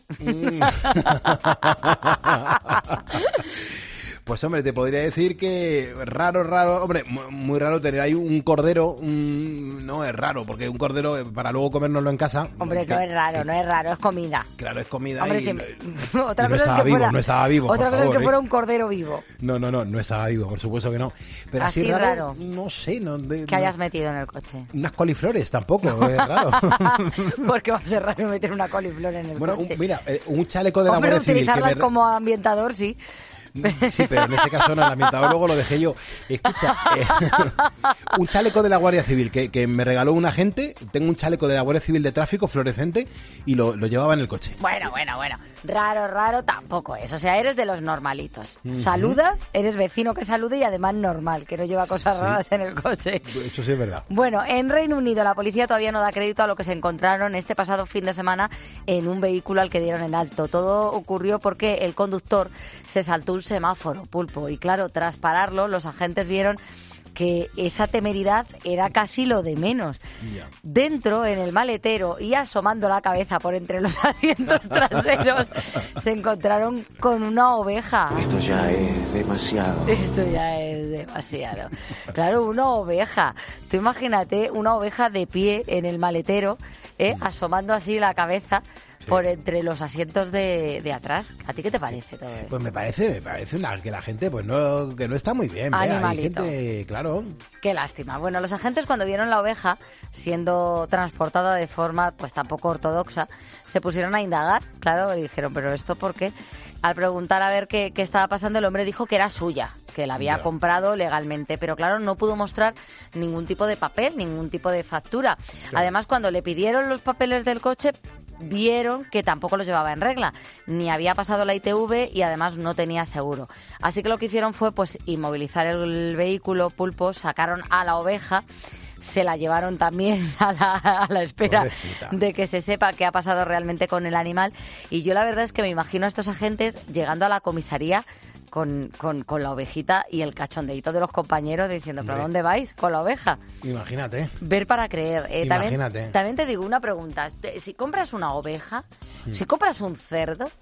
Pues hombre, te podría decir que raro, hombre, muy raro tener ahí un cordero, no es raro, porque un cordero para luego comérnoslo en casa. Hombre, no es raro, es comida. Claro, es comida. Hombre, otra no cosa estaba es que vivo, fuera, no estaba vivo. Otra por cosa favor, es que fuera un cordero vivo. No estaba vivo, por supuesto que no. Pero así raro. No sé. Que hayas metido en el coche. Unas coliflores tampoco, es raro. Porque va a ser raro meter una coliflor en el coche. Mira, un chaleco de la Guardia Civil. Utilizarlas como ambientador, sí. Sí, pero en ese caso no, el ambientador luego lo dejé yo. Escucha, un chaleco de la Guardia Civil que me regaló un agente. Tengo un chaleco de la Guardia Civil de tráfico fluorescente y lo llevaba en el coche. Bueno. Raro tampoco es. O sea, eres de los normalitos. Saludas, eres vecino que salude y además normal, que no lleva cosas raras en el coche. Eso sí es verdad. Bueno, en Reino Unido la policía todavía no da crédito a lo que se encontraron este pasado fin de semana en un vehículo al que dieron en alto. Todo ocurrió porque el conductor se saltó un semáforo, Pulpo, y claro, tras pararlo, los agentes vieron que esa temeridad era casi lo de menos. Yeah. Dentro, en el maletero y asomando la cabeza por entre los asientos traseros, se encontraron con una oveja. Esto ya es demasiado. Claro, una oveja. Tú imagínate una oveja de pie en el maletero, asomando así la cabeza. Sí. Por entre los asientos de atrás. ¿A ti qué te parece todo esto? Pues me parece que la gente pues que no está muy bien. Animalito. Hay gente, claro. Qué lástima. Bueno, los agentes cuando vieron la oveja siendo transportada de forma pues tampoco ortodoxa, se pusieron a indagar, claro, y dijeron, ¿pero esto por qué? Al preguntar a ver qué estaba pasando, el hombre dijo que era suya, que la había comprado legalmente, pero claro, no pudo mostrar ningún tipo de papel, ningún tipo de factura. Claro. Además, cuando le pidieron los papeles del coche, vieron que tampoco los llevaba en regla, ni había pasado la ITV y además no tenía seguro. Así que lo que hicieron fue pues inmovilizar el vehículo, Pulpo, sacaron a la oveja, se la llevaron también a la espera de que se sepa qué ha pasado realmente con el animal. Y yo la verdad es que me imagino a estos agentes llegando a la comisaría con la ovejita y el cachondeíto de los compañeros diciendo, ¿pero dónde vais con la oveja? Imagínate. Ver para creer. Imagínate. También te digo una pregunta. Si compras una oveja, si compras un cerdo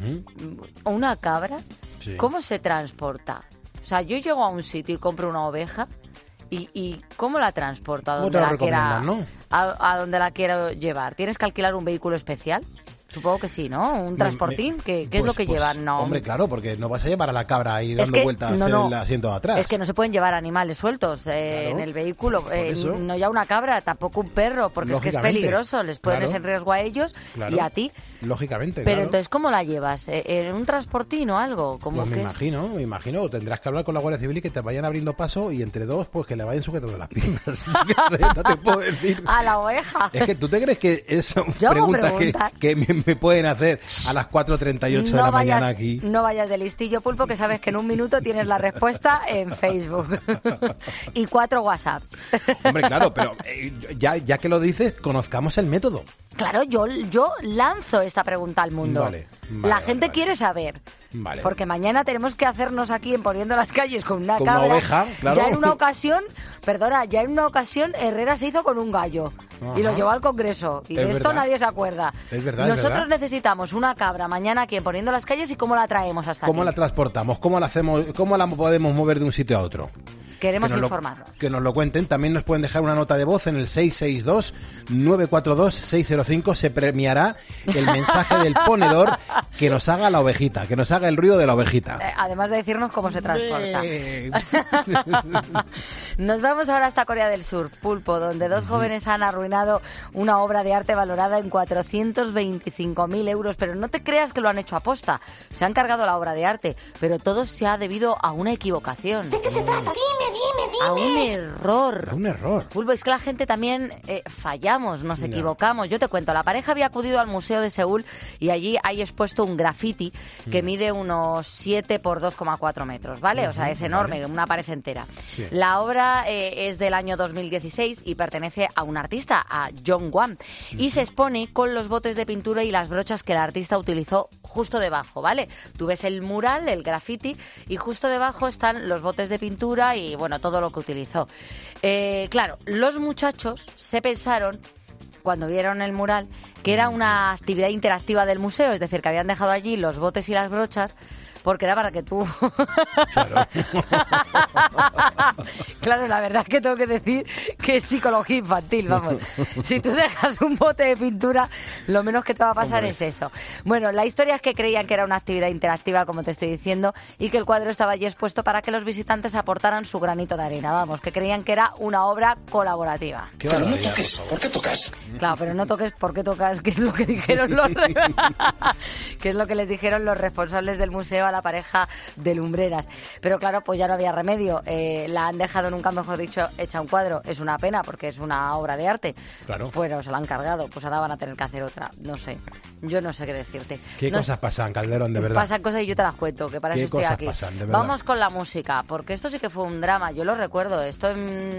o una cabra, ¿cómo se transporta? O sea, yo llego a un sitio y compro una oveja y ¿cómo la transporto? ¿A dónde la quiera, ¿no? a donde la quiero llevar? ¿Tienes que alquilar un vehículo especial? Supongo que sí, ¿no? ¿Un transportín? ¿Qué es lo que llevan? No. Hombre, claro, porque no vas a llevar a la cabra ahí dando vueltas en el asiento de atrás. Es que no se pueden llevar animales sueltos en el vehículo. No ya una cabra, tampoco un perro, porque es que es peligroso. Les pones en riesgo a ellos y a ti. Lógicamente, Pero entonces, ¿cómo la llevas? ¿En un transportín o algo? Pues me imagino. Tendrás que hablar con la Guardia Civil y que te vayan abriendo paso y entre dos, pues que le vayan sujetando las piernas. No te puedo decir. A la oveja. Es que tú te crees que son preguntas que me pueden hacer a las 4:38 de la mañana aquí. No vayas de listillo, Pulpo, que sabes que en un minuto tienes la respuesta en Facebook. Y 4 WhatsApps. Hombre, claro, pero ya que lo dices, conozcamos el método. Claro, yo lanzo esta pregunta al mundo. La gente quiere saber. Vale. Porque mañana tenemos que hacernos aquí en Poniendo las Calles con una con cabra. Una oveja, claro. Ya en una ocasión Herrera se hizo con un gallo. Ajá. Y lo llevó al Congreso. Y de esto nadie se acuerda. Es verdad. Nosotros necesitamos una cabra mañana aquí en Poniendo las Calles y cómo la traemos hasta aquí. ¿Cómo la transportamos? ¿Cómo la hacemos? ¿Cómo la podemos mover de un sitio a otro? Queremos informarnos. Que nos lo cuenten. También nos pueden dejar una nota de voz en el 662-942-605. Se premiará el mensaje del ponedor que nos haga la ovejita, que nos haga el ruido de la ovejita. Además de decirnos cómo se transporta. Nos vamos ahora hasta Corea del Sur, Pulpo, donde 2 jóvenes han arruinado una obra de arte valorada en 425.000 euros. Pero no te creas que lo han hecho a posta. Se han cargado la obra de arte, pero todo se ha debido a una equivocación. ¿De qué se trata? Dime A un error. A un error. Pulpo, es que la gente también fallamos, nos equivocamos. Yo te cuento, la pareja había acudido al Museo de Seúl y allí hay expuesto un graffiti que mide unos 7 por 2,4 metros, ¿vale? O sea, es enorme, una pared entera. Sí. La obra es del año 2016 y pertenece a un artista, a John Wang, y se expone con los botes de pintura y las brochas que el artista utilizó justo debajo, ¿vale? Tú ves el mural, el graffiti, y justo debajo están los botes de pintura y, bueno, todo lo que utilizó. Claro, los muchachos se pensaron, cuando vieron el mural, que era una actividad interactiva del museo, es decir, que habían dejado allí los botes y las brochas porque era para que tú... Claro. Claro, la verdad es que tengo que decir que es psicología infantil, vamos. Si tú dejas un bote de pintura, lo menos que te va a pasar es eso. Bueno, la historia es que creían que era una actividad interactiva, como te estoy diciendo, y que el cuadro estaba allí expuesto para que los visitantes aportaran su granito de arena, vamos, que creían que era una obra colaborativa. Pero no toques, ¿por qué tocas? Claro, pero no toques, ¿por qué tocas? Que es lo que dijeron que es lo que les dijeron los responsables del museo a la pareja de lumbreras. Pero claro, pues ya no había remedio. La han dejado, nunca mejor dicho, hecha un cuadro. Es una pena porque es una obra de arte. Claro. Bueno, se la han cargado. Pues ahora van a tener que hacer otra. No sé. Yo no sé qué decirte. ¿Qué cosas pasan, Calderón, de verdad? Pasan cosas y yo te las cuento, que para eso estoy aquí. Pasan, de verdad? Vamos con la música, porque esto sí que fue un drama. Yo lo recuerdo. Esto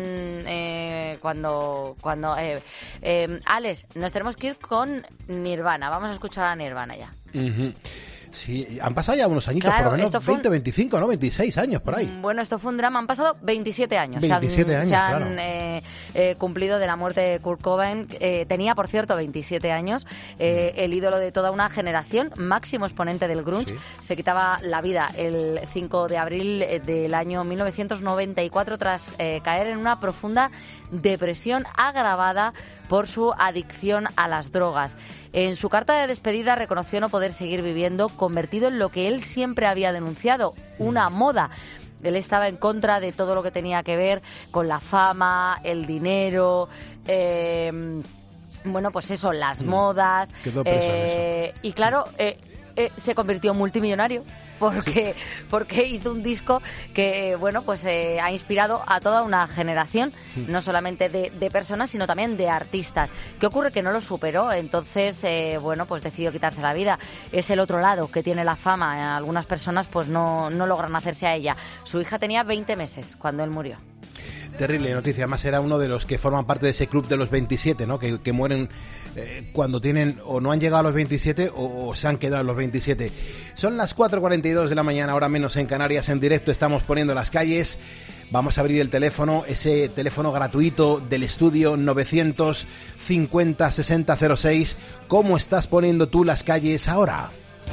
cuando Alex, nos tenemos que ir con Nirvana. Vamos a escuchar a Nirvana ya. Sí, han pasado ya unos añitos, Claro, por lo menos esto fue 20, 25, ¿no? 26 años por ahí. Bueno, esto fue un drama. Han pasado 27 años. 27 años, se han cumplido de la muerte de Kurt Cobain. Tenía, por cierto, 27 años. El ídolo de toda una generación, máximo exponente del grunge. Sí. Se quitaba la vida el 5 de abril del año 1994 tras caer en una profunda depresión agravada por su adicción a las drogas. En su carta de despedida reconoció no poder seguir viviendo, convertido en lo que él siempre había denunciado, una moda. Él estaba en contra de todo lo que tenía que ver con la fama, el dinero, bueno, pues eso, las modas. Quedó preso en eso. Y claro, se convirtió en multimillonario porque hizo un disco que, bueno, pues ha inspirado a toda una generación, no solamente de personas, sino también de artistas. ¿Qué ocurre? Que no lo superó, entonces, bueno, pues decidió quitarse la vida. Es el otro lado que tiene la fama. Algunas personas pues no logran hacerse a ella. Su hija tenía 20 meses cuando él murió. Terrible noticia, además era uno de los que forman parte de ese club de los 27, ¿no? Que mueren cuando tienen o no han llegado a los 27 o se han quedado en los 27. Son las 4:42 de la mañana, ahora menos en Canarias, en directo estamos poniendo las calles. Vamos a abrir el teléfono, ese teléfono gratuito del estudio 950 60 06. ¿Cómo estás poniendo tú las calles ahora?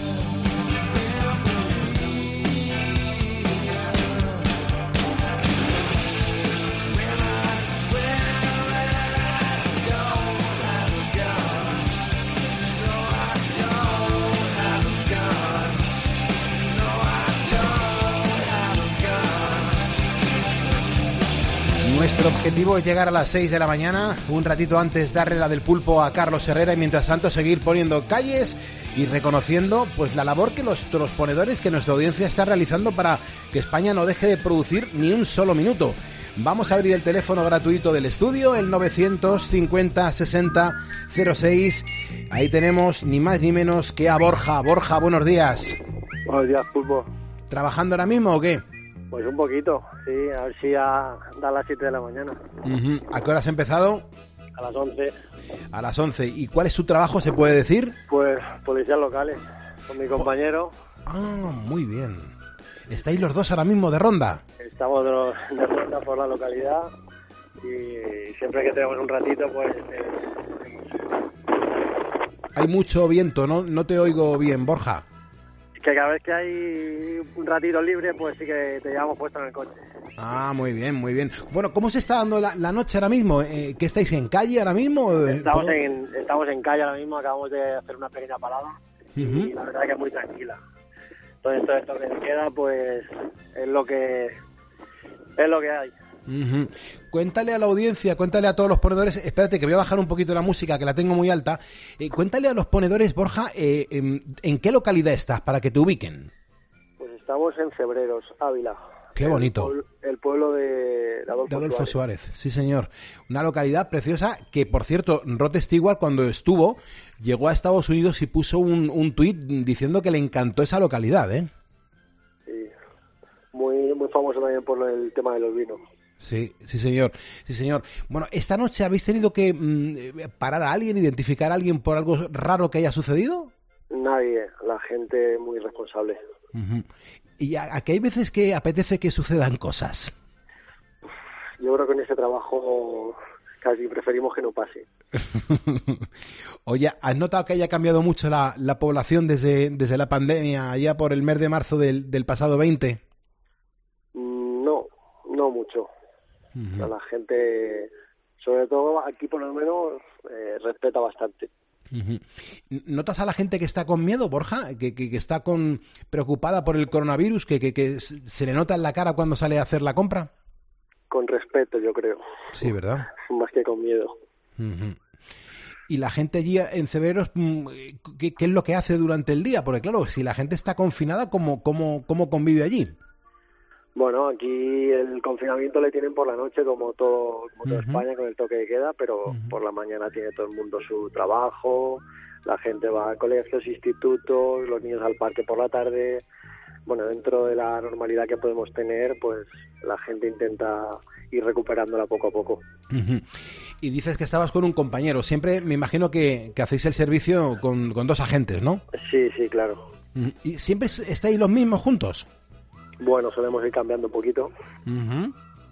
Nuestro objetivo es llegar a las 6 de la mañana, un ratito antes darle la del pulpo a Carlos Herrera y mientras tanto seguir poniendo calles y reconociendo pues la labor que los ponedores, que nuestra audiencia está realizando para que España no deje de producir ni un solo minuto. Vamos a abrir el teléfono gratuito del estudio, el 950 60 06. Ahí tenemos ni más ni menos que a Borja. Borja, buenos días. Buenos días, pulpo. ¿Trabajando ahora mismo o qué? Pues un poquito, sí, a ver si da las 7 de la mañana. ¿A qué hora has empezado? A las 11. A las 11. ¿Y cuál es tu trabajo, se puede decir? Pues policías locales, con mi compañero. Muy bien. ¿Estáis los dos ahora mismo de ronda? Estamos de ronda por la localidad y siempre que tenemos un ratito, pues... Hay mucho viento, no te oigo bien, Borja. Que cada vez que hay un ratito libre, pues sí que te llevamos puesto en el coche. Ah, muy bien, muy bien. Bueno, ¿cómo se está dando la noche ahora mismo? ¿Qué estáis en calle ahora mismo? Estamos en calle ahora mismo, acabamos de hacer una pequeña parada y la verdad que es muy tranquila. Entonces esto que queda, pues es lo que hay. Cuéntale a la audiencia, cuéntale a todos los ponedores, espérate que voy a bajar un poquito la música que la tengo muy alta, cuéntale a los ponedores, Borja, ¿en qué localidad estás para que te ubiquen? Pues estamos en Cebreros, Ávila, Qué bonito. El pueblo de Adolfo Suárez, sí señor. Una localidad preciosa que, por cierto, Rod Stewart cuando estuvo, llegó a Estados Unidos y puso un tuit diciendo que le encantó esa localidad, ¿eh? Sí, muy famoso también por el tema de los vinos. Sí, sí señor, sí señor. Bueno, esta noche habéis tenido que parar a alguien, identificar a alguien por algo raro que haya sucedido. Nadie, la gente muy responsable. Uh-huh. ¿Y a que hay veces que apetece que sucedan cosas? Yo creo que en ese trabajo casi preferimos que no pase. Oye, ¿has notado que haya cambiado mucho la población desde la pandemia, allá por el mes de marzo del pasado 20? No mucho. Uh-huh. La gente, sobre todo aquí por lo menos, respeta bastante. Uh-huh. ¿Notas a la gente que está con miedo, Borja? Que está preocupada por el coronavirus, que se le nota en la cara cuando sale a hacer la compra? Con respeto, yo creo. Sí, ¿verdad? Más que con miedo. Uh-huh. ¿Y la gente allí en Cebreros, qué es lo que hace durante el día? Porque claro, si la gente está confinada, ¿cómo convive allí? Bueno, aquí el confinamiento le tienen por la noche como todo Uh-huh. España con el toque de queda, pero Uh-huh. por la mañana tiene todo el mundo su trabajo, la gente va a colegios, institutos, los niños al parque por la tarde. Bueno, dentro de la normalidad que podemos tener, pues la gente intenta ir recuperándola poco a poco. Uh-huh. Y dices que estabas con un compañero. Siempre me imagino que hacéis el servicio con dos agentes, ¿no? Sí, claro. Uh-huh. ¿Y siempre estáis los mismos juntos? Bueno, solemos ir cambiando un poquito. Uh-huh.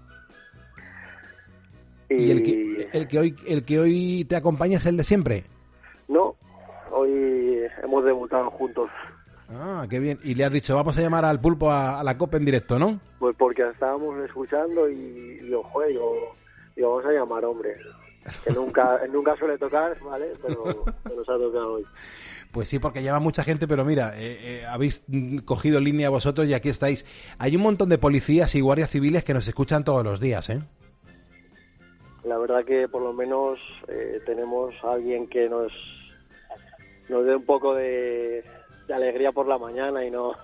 ¿Y el que hoy te acompaña es el de siempre? No, hoy hemos debutado juntos. Ah, qué bien. Y le has dicho, vamos a llamar al Pulpo a la COPE en directo, ¿no? Pues porque estábamos escuchando y digo, vamos a llamar, hombre. Que nunca suele tocar, ¿vale? Pero nos ha tocado hoy. Pues sí, porque llama mucha gente, pero mira, habéis cogido línea vosotros y aquí estáis. Hay un montón de policías y guardias civiles que nos escuchan todos los días, ¿eh? La verdad que por lo menos tenemos a alguien que nos dé un poco de alegría por la mañana y nos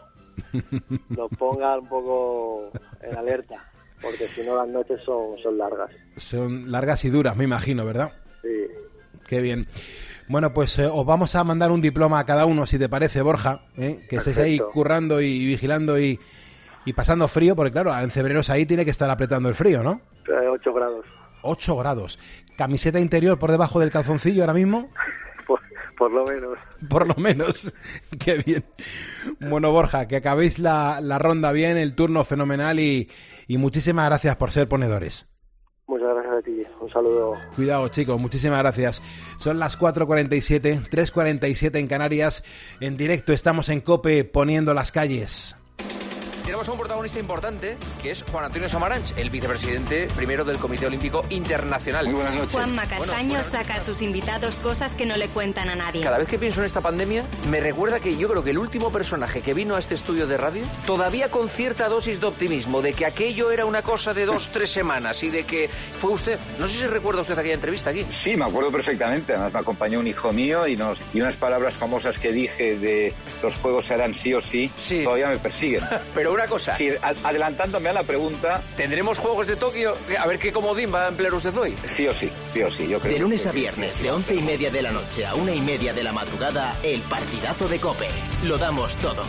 ponga un poco en alerta, porque si no las noches son largas. Son largas y duras, me imagino, ¿verdad? Sí. Qué bien. Bueno, pues os vamos a mandar un diploma a cada uno, si te parece, Borja, que estéis ahí currando y vigilando y pasando frío, porque claro, en Cebreros ahí tiene que estar apretando el frío, ¿no? 8 grados. 8 grados. ¿Camiseta interior por debajo del calzoncillo ahora mismo? Por lo menos. Por lo menos. Qué bien. Bueno, Borja, que acabéis la ronda bien, el turno fenomenal y muchísimas gracias por ser ponedores. Muchas gracias a ti. Un saludo. Cuidado, chicos. Muchísimas gracias. Son las 4:47, 3:47 en Canarias. En directo estamos en COPE poniendo las calles. Tenemos a un protagonista importante, que es Juan Antonio Samaranch, el vicepresidente primero del Comité Olímpico Internacional. Muy buenas noches. Juanma Castaño saca a sus invitados cosas que no le cuentan a nadie. Cada vez que pienso en esta pandemia, me recuerda que yo creo que el último personaje que vino a este estudio de radio, todavía con cierta dosis de optimismo, de que aquello era una cosa de 2-3 semanas y de que fue usted. No sé si recuerda usted aquella entrevista aquí. Sí, me acuerdo perfectamente. Además me acompañó un hijo mío y unas palabras famosas que dije de los juegos se harán sí o sí, todavía me persiguen. Pero una cosa. Sí, adelantándome a la pregunta. ¿Tendremos Juegos de Tokio? A ver qué comodín va a emplear usted hoy. Sí o sí, yo creo. De lunes a viernes, de 11:30 de la noche a 1:30 de la madrugada, el partidazo de COPE. Lo damos todo.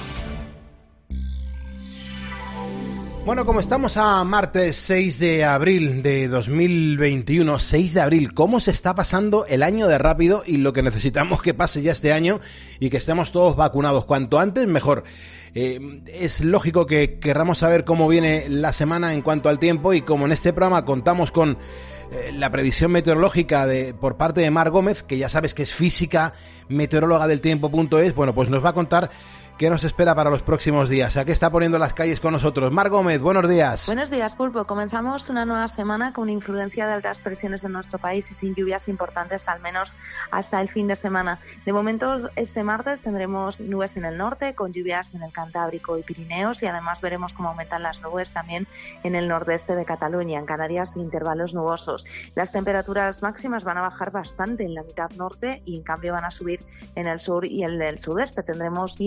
Bueno, como estamos a martes 6 de abril de 2021, 6 de abril, ¿cómo se está pasando el año de rápido y lo que necesitamos que pase ya este año y que estemos todos vacunados? Cuanto antes, mejor. Es lógico que querramos saber cómo viene la semana en cuanto al tiempo y como en este programa contamos con la previsión meteorológica por parte de Mar Gómez, que ya sabes que es física meteoróloga del tiempo.es, bueno, pues nos va a contar qué nos espera para los próximos días. ¿A qué está poniendo las calles con nosotros? Mar Gómez, buenos días. Buenos días, Pulpo. Comenzamos una nueva semana con influencia de altas presiones en nuestro país y sin lluvias importantes, al menos hasta el fin de semana. De momento, este martes tendremos nubes en el norte, con lluvias en el Cantábrico y Pirineos, y además veremos cómo aumentan las nubes también en el nordeste de Cataluña. En Canarias, intervalos nubosos. Las temperaturas máximas van a bajar bastante en la mitad norte y, en cambio, van a subir en el sur y en el sudeste. Tendremos viento fuerte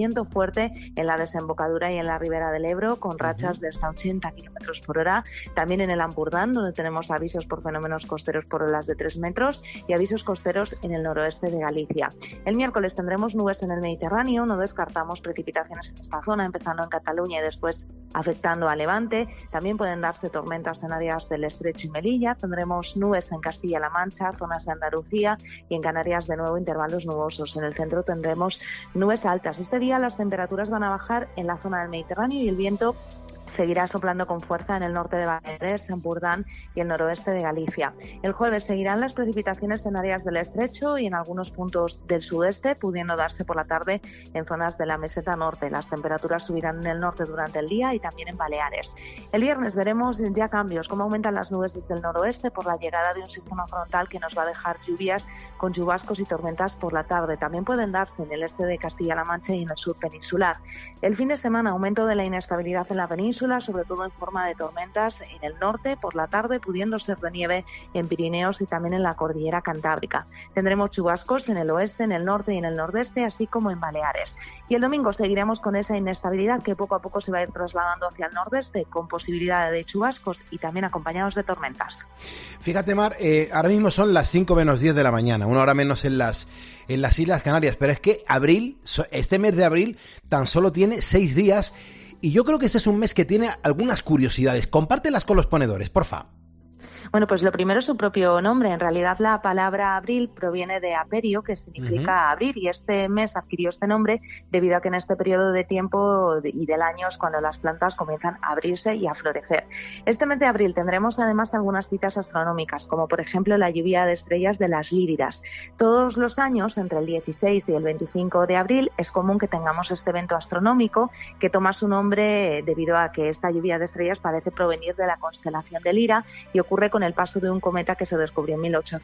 fuerte en la desembocadura y en la ribera del Ebro, con rachas de hasta 80 kilómetros por hora. También en el Ampurdán, donde tenemos avisos por fenómenos costeros por olas de 3 metros y avisos costeros en el noroeste de Galicia. El miércoles tendremos nubes en el Mediterráneo, no descartamos precipitaciones en esta zona, empezando en Cataluña y después afectando a Levante. También pueden darse tormentas en áreas del Estrecho y Melilla. Tendremos nubes en Castilla-La Mancha, zonas de Andalucía y en Canarias de nuevo intervalos nubosos. En el centro tendremos nubes altas. Este día las temperaturas van a bajar en la zona del Mediterráneo y el viento seguirá soplando con fuerza en el norte de Baleares, Ampurdán y el noroeste de Galicia. El jueves seguirán las precipitaciones en áreas del Estrecho y en algunos puntos del sudeste, pudiendo darse por la tarde en zonas de la meseta norte. Las temperaturas subirán en el norte durante el día y también en Baleares. El viernes veremos ya cambios, cómo aumentan las nubes desde el noroeste por la llegada de un sistema frontal que nos va a dejar lluvias con chubascos y tormentas por la tarde. También pueden darse en el este de Castilla-La Mancha y en el sur peninsular. El fin de semana, aumento de la inestabilidad en la península, sobre todo en forma de tormentas en el norte por la tarde, pudiendo ser de nieve en Pirineos y también en la cordillera Cantábrica. Tendremos chubascos en el oeste, en el norte y en el nordeste, así como en Baleares. Y el domingo seguiremos con esa inestabilidad que poco a poco se va a ir trasladando hacia el nordeste, con posibilidad de chubascos y también acompañados de tormentas. Fíjate, Mar, ahora mismo son las 5 menos 10 de la mañana, una hora menos en las Islas Canarias, pero es que este mes de abril tan solo tiene 6 días. Y yo creo que este es un mes que tiene algunas curiosidades. Compártelas con los ponedores, porfa. Bueno, pues lo primero es su propio nombre. En realidad la palabra abril proviene de aperio, que significa abrir, y este mes adquirió este nombre debido a que en este periodo de tiempo y del año es cuando las plantas comienzan a abrirse y a florecer. Este mes de abril tendremos además algunas citas astronómicas, como por ejemplo la lluvia de estrellas de las Líridas. Todos los años, entre el 16 y el 25 de abril, es común que tengamos este evento astronómico que toma su nombre debido a que esta lluvia de estrellas parece provenir de la constelación de Lira y ocurre con el paso de un cometa que se descubrió en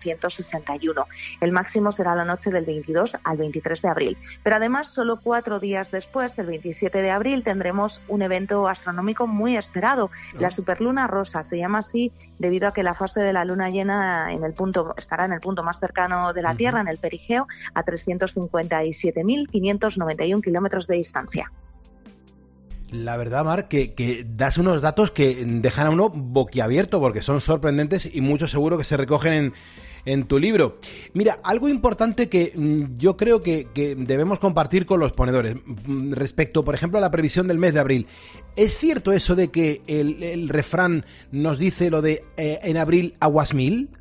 1861. El máximo será la noche del 22 al 23 de abril. Pero además, solo 4 días después, el 27 de abril, tendremos un evento astronómico muy esperado, la superluna rosa. Se llama así debido a que la fase de la luna llena estará en el punto más cercano de la Tierra, en el perigeo, a 357.591 kilómetros de distancia. La verdad, Mar, que das unos datos que dejan a uno boquiabierto porque son sorprendentes y mucho seguro que se recogen en tu libro. Mira, algo importante que yo creo que debemos compartir con los ponedores respecto, por ejemplo, a la previsión del mes de abril. ¿Es cierto eso de que el refrán nos dice lo de en abril aguas mil?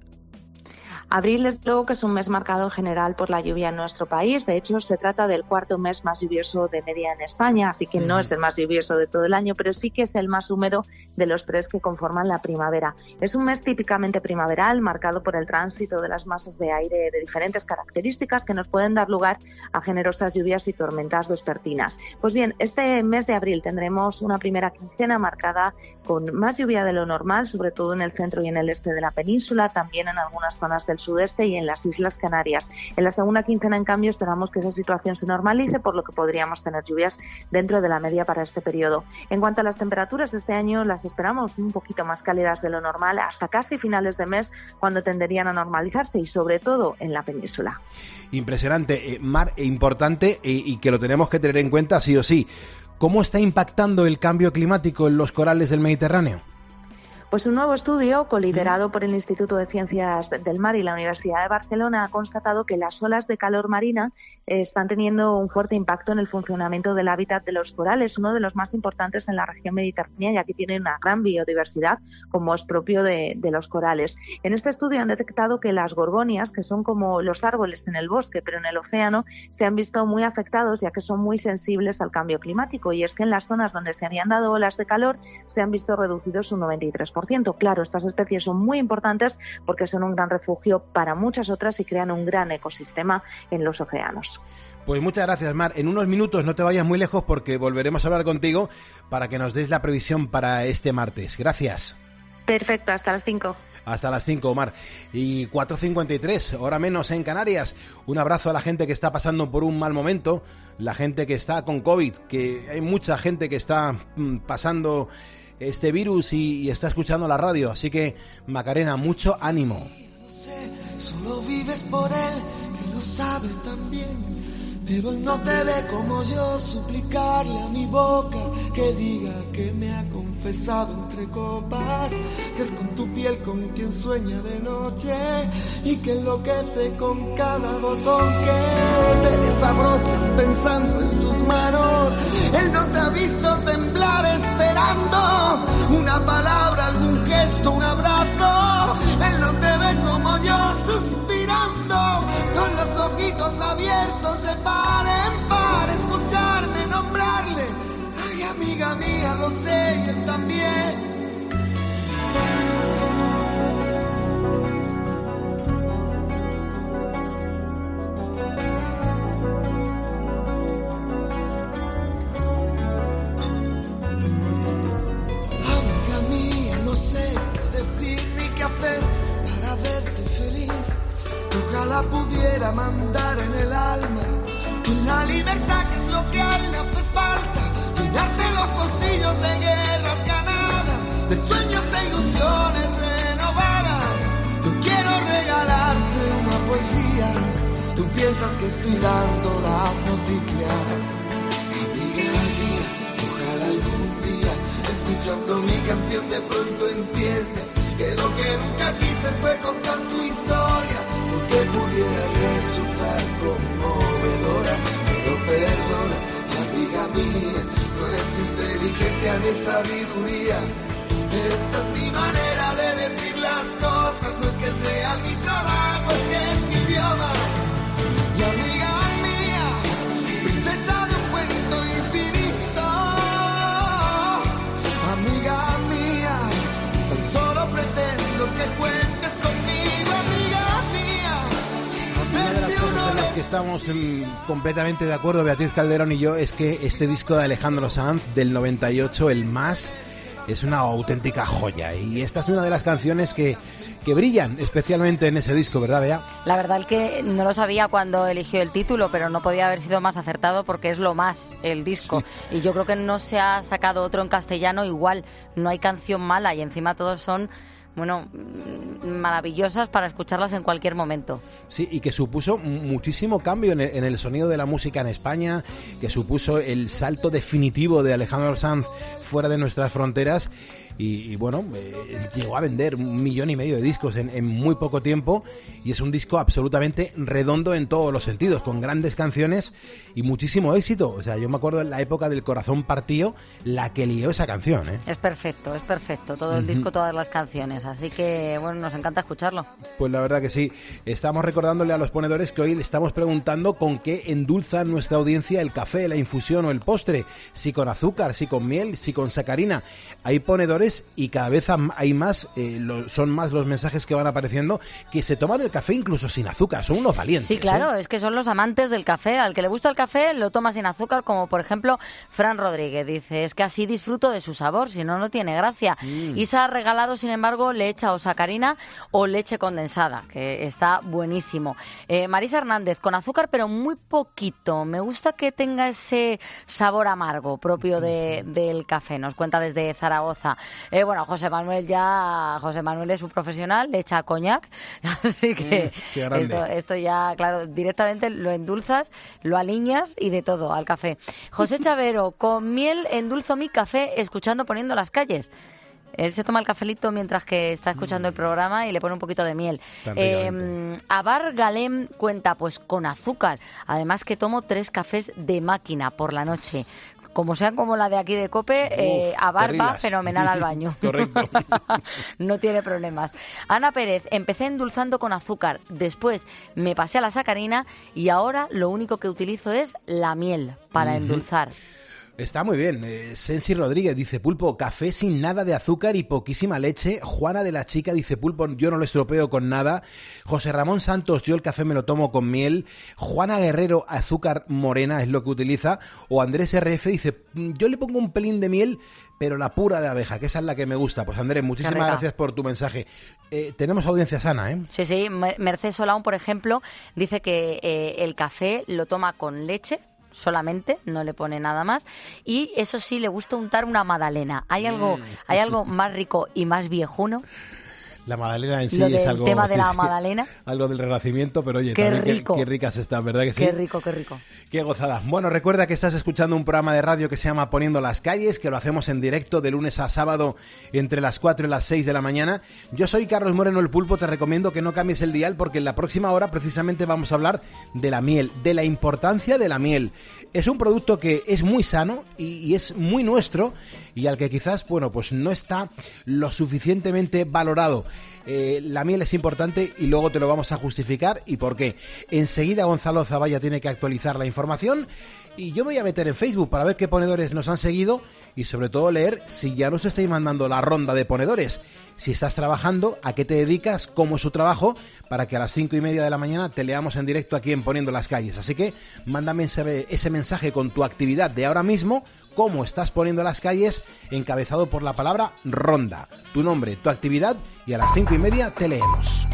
Abril es luego que es un mes marcado en general por la lluvia en nuestro país. De hecho, se trata del 4º mes más lluvioso de media en España, así que no es el más lluvioso de todo el año, pero sí que es el más húmedo de los 3 que conforman la primavera. Es un mes típicamente primaveral, marcado por el tránsito de las masas de aire de diferentes características que nos pueden dar lugar a generosas lluvias y tormentas vespertinas. Pues bien, este mes de abril tendremos una primera quincena marcada con más lluvia de lo normal, sobre todo en el centro y en el este de la península, también en algunas zonas del sudeste y en las Islas Canarias. En la segunda quincena, en cambio, esperamos que esa situación se normalice, por lo que podríamos tener lluvias dentro de la media para este periodo. En cuanto a las temperaturas, este año las esperamos un poquito más cálidas de lo normal, hasta casi finales de mes, cuando tenderían a normalizarse, y sobre todo en la península. Impresionante, Mar, importante y que lo tenemos que tener en cuenta sí o sí. ¿Cómo está impactando el cambio climático en los corales del Mediterráneo? Pues un nuevo estudio, coliderado por el Instituto de Ciencias del Mar y la Universidad de Barcelona, ha constatado que las olas de calor marina están teniendo un fuerte impacto en el funcionamiento del hábitat de los corales, uno de los más importantes en la región mediterránea, ya que tiene una gran biodiversidad, como es propio de los corales. En este estudio han detectado que las gorgonias, que son como los árboles en el bosque, pero en el océano, se han visto muy afectados, ya que son muy sensibles al cambio climático. Y es que en las zonas donde se habían dado olas de calor, se han visto reducidos un 93%. Claro, estas especies son muy importantes porque son un gran refugio para muchas otras y crean un gran ecosistema en los océanos. Pues muchas gracias, Mar. En unos minutos no te vayas muy lejos porque volveremos a hablar contigo para que nos des la previsión para este martes. Gracias. Perfecto, hasta las 5. Hasta las 5, Mar. Y 4:53, hora menos en Canarias. Un abrazo a la gente que está pasando por un mal momento, la gente que está con COVID, que hay mucha gente que está pasando este virus y está escuchando la radio, así que Macarena, mucho ánimo. Solo vives por él, que lo sabe también. Pero él no te ve como yo, suplicarle a mi boca que diga que me ha confesado entre copas, que es con tu piel con quien sueña de noche y que enloquece con cada botón que te desabrochas pensando en sus manos. Él no te ha visto temblar esperando una palabra, algún gesto, un abrazo. Él no te ve como yo, suspirando con los ojitos abiertos de par en par, escucharme nombrarle. Ay, amiga mía, lo sé, y él también. Amiga mía, no sé qué decir ni qué hacer para verte feliz. Ojalá pudiera mandar en el alma la libertad, que es lo que a él le hace falta, llenarte los bolsillos de guerras ganadas, de sueños e ilusiones renovadas. Yo quiero regalarte una poesía, tú piensas que estoy dando las noticias. Amiga mía, ojalá algún día, escuchando mi canción, de pronto entiendas que lo que nunca quise fue contar tu historia, porque pudiera resultar conmovedora. Pero perdona, amiga mía, no es inteligencia ni sabiduría. Esta es mi manera de decir las cosas, no es que sea mi trabajo, es que es mi idioma. Y amiga mía, princesa de un cuento infinito, amiga mía, tan solo pretendo que cuentes conmigo, amiga mía. Una de las cosas en las que estamos completamente de acuerdo Beatriz Calderón y yo es que este disco de Alejandro Sanz del 98, El Más, es una auténtica joya, y esta es una de las canciones que brillan especialmente en ese disco, ¿verdad, Bea? La verdad es que no lo sabía cuando eligió el título, pero no podía haber sido más acertado porque es Lo Más, el disco. Sí. Y yo creo que no se ha sacado otro en castellano igual. No hay canción mala y encima todos son, bueno, maravillosas para escucharlas en cualquier momento. Sí, y que supuso muchísimo cambio en el sonido de la música en España, que supuso el salto definitivo de Alejandro Sanz fuera de nuestras fronteras. Y bueno, llegó a vender 1,5 millones de discos en muy poco tiempo, y es un disco absolutamente redondo en todos los sentidos, con grandes canciones y muchísimo éxito. O sea, yo me acuerdo en la época del Corazón Partido, la que lió esa canción, ¿eh? Es perfecto, todo el disco, todas las canciones, así que bueno, nos encanta escucharlo. Pues la verdad que sí. Estamos recordándole a los ponedores que hoy le estamos preguntando con qué endulza nuestra audiencia el café, la infusión o el postre, si con azúcar, si con miel, si con sacarina. Hay ponedores y cada vez hay más, son más los mensajes que van apareciendo, que se toman el café incluso sin azúcar, son unos valientes. Sí, claro, es que son los amantes del café, al que le gusta el café lo toma sin azúcar, como por ejemplo Fran Rodríguez, dice, es que así disfruto de su sabor, si no, no tiene gracia. Isa ha regalado, sin embargo, le echa o sacarina o leche condensada, que está buenísimo. Marisa Hernández, con azúcar pero muy poquito, me gusta que tenga ese sabor amargo propio del café, nos cuenta desde Zaragoza. Bueno, José Manuel es un profesional, le echa coñac, así que esto ya, claro, directamente lo endulzas, lo aliñas y de todo al café. José Chavero, con miel endulzo mi café escuchando Poniendo las calles. Él se toma el cafelito mientras que está escuchando el programa y le pone un poquito de miel. Abar Galem cuenta, pues con azúcar. Además que tomo 3 cafés de máquina por la noche. Como sean como la de aquí de COPE, Abar va fenomenal al baño. Correcto. No tiene problemas. Ana Pérez, empecé endulzando con azúcar, después me pasé a la sacarina y ahora lo único que utilizo es la miel para endulzar. Está muy bien. Sensi Rodríguez dice, Pulpo, café sin nada de azúcar y poquísima leche. Juana de la Chica dice, Pulpo, yo no lo estropeo con nada. José Ramón Santos, yo el café me lo tomo con miel. Juana Guerrero, azúcar morena es lo que utiliza. O Andrés RF dice, yo le pongo un pelín de miel, pero la pura de abeja, que esa es la que me gusta. Pues Andrés, muchísimas gracias por tu mensaje. Tenemos audiencia sana, ¿eh? Sí, sí. Mercedes Solán, por ejemplo, dice que el café lo toma con leche solamente, no le pone nada más, y eso sí, le gusta untar una magdalena. ¿Hay algo más rico y más viejuno? La magdalena en sí Lo es del algo... tema de sí, la magdalena. Algo del Renacimiento, pero oye, Qué también rico. qué ricas están, ¿verdad que sí? Qué rico, qué rico. Qué gozada. Bueno, recuerda que estás escuchando un programa de radio que se llama Poniendo las Calles, que lo hacemos en directo de lunes a sábado entre las 4 y las 6 de la mañana. Yo soy Carlos Moreno el Pulpo, te recomiendo que no cambies el dial porque en la próxima hora precisamente vamos a hablar de la miel, de la importancia de la miel. Es un producto que es muy sano y es muy nuestro y al que quizás, bueno, pues no está lo suficientemente valorado. La miel es importante y luego te lo vamos a justificar y por qué. Enseguida Gonzalo Zavalla tiene que actualizar la información y yo me voy a meter en Facebook para ver qué ponedores nos han seguido y sobre todo leer si ya nos estáis mandando la ronda de ponedores. Si estás trabajando, a qué te dedicas, cómo es su trabajo, para que a las 5:30 de la mañana te leamos en directo aquí en Poniendo las Calles. Así que mándame ese mensaje con tu actividad de ahora mismo, cómo estás poniendo las calles, encabezado por la palabra ronda. Tu nombre, tu actividad y a las 5:30 te leemos.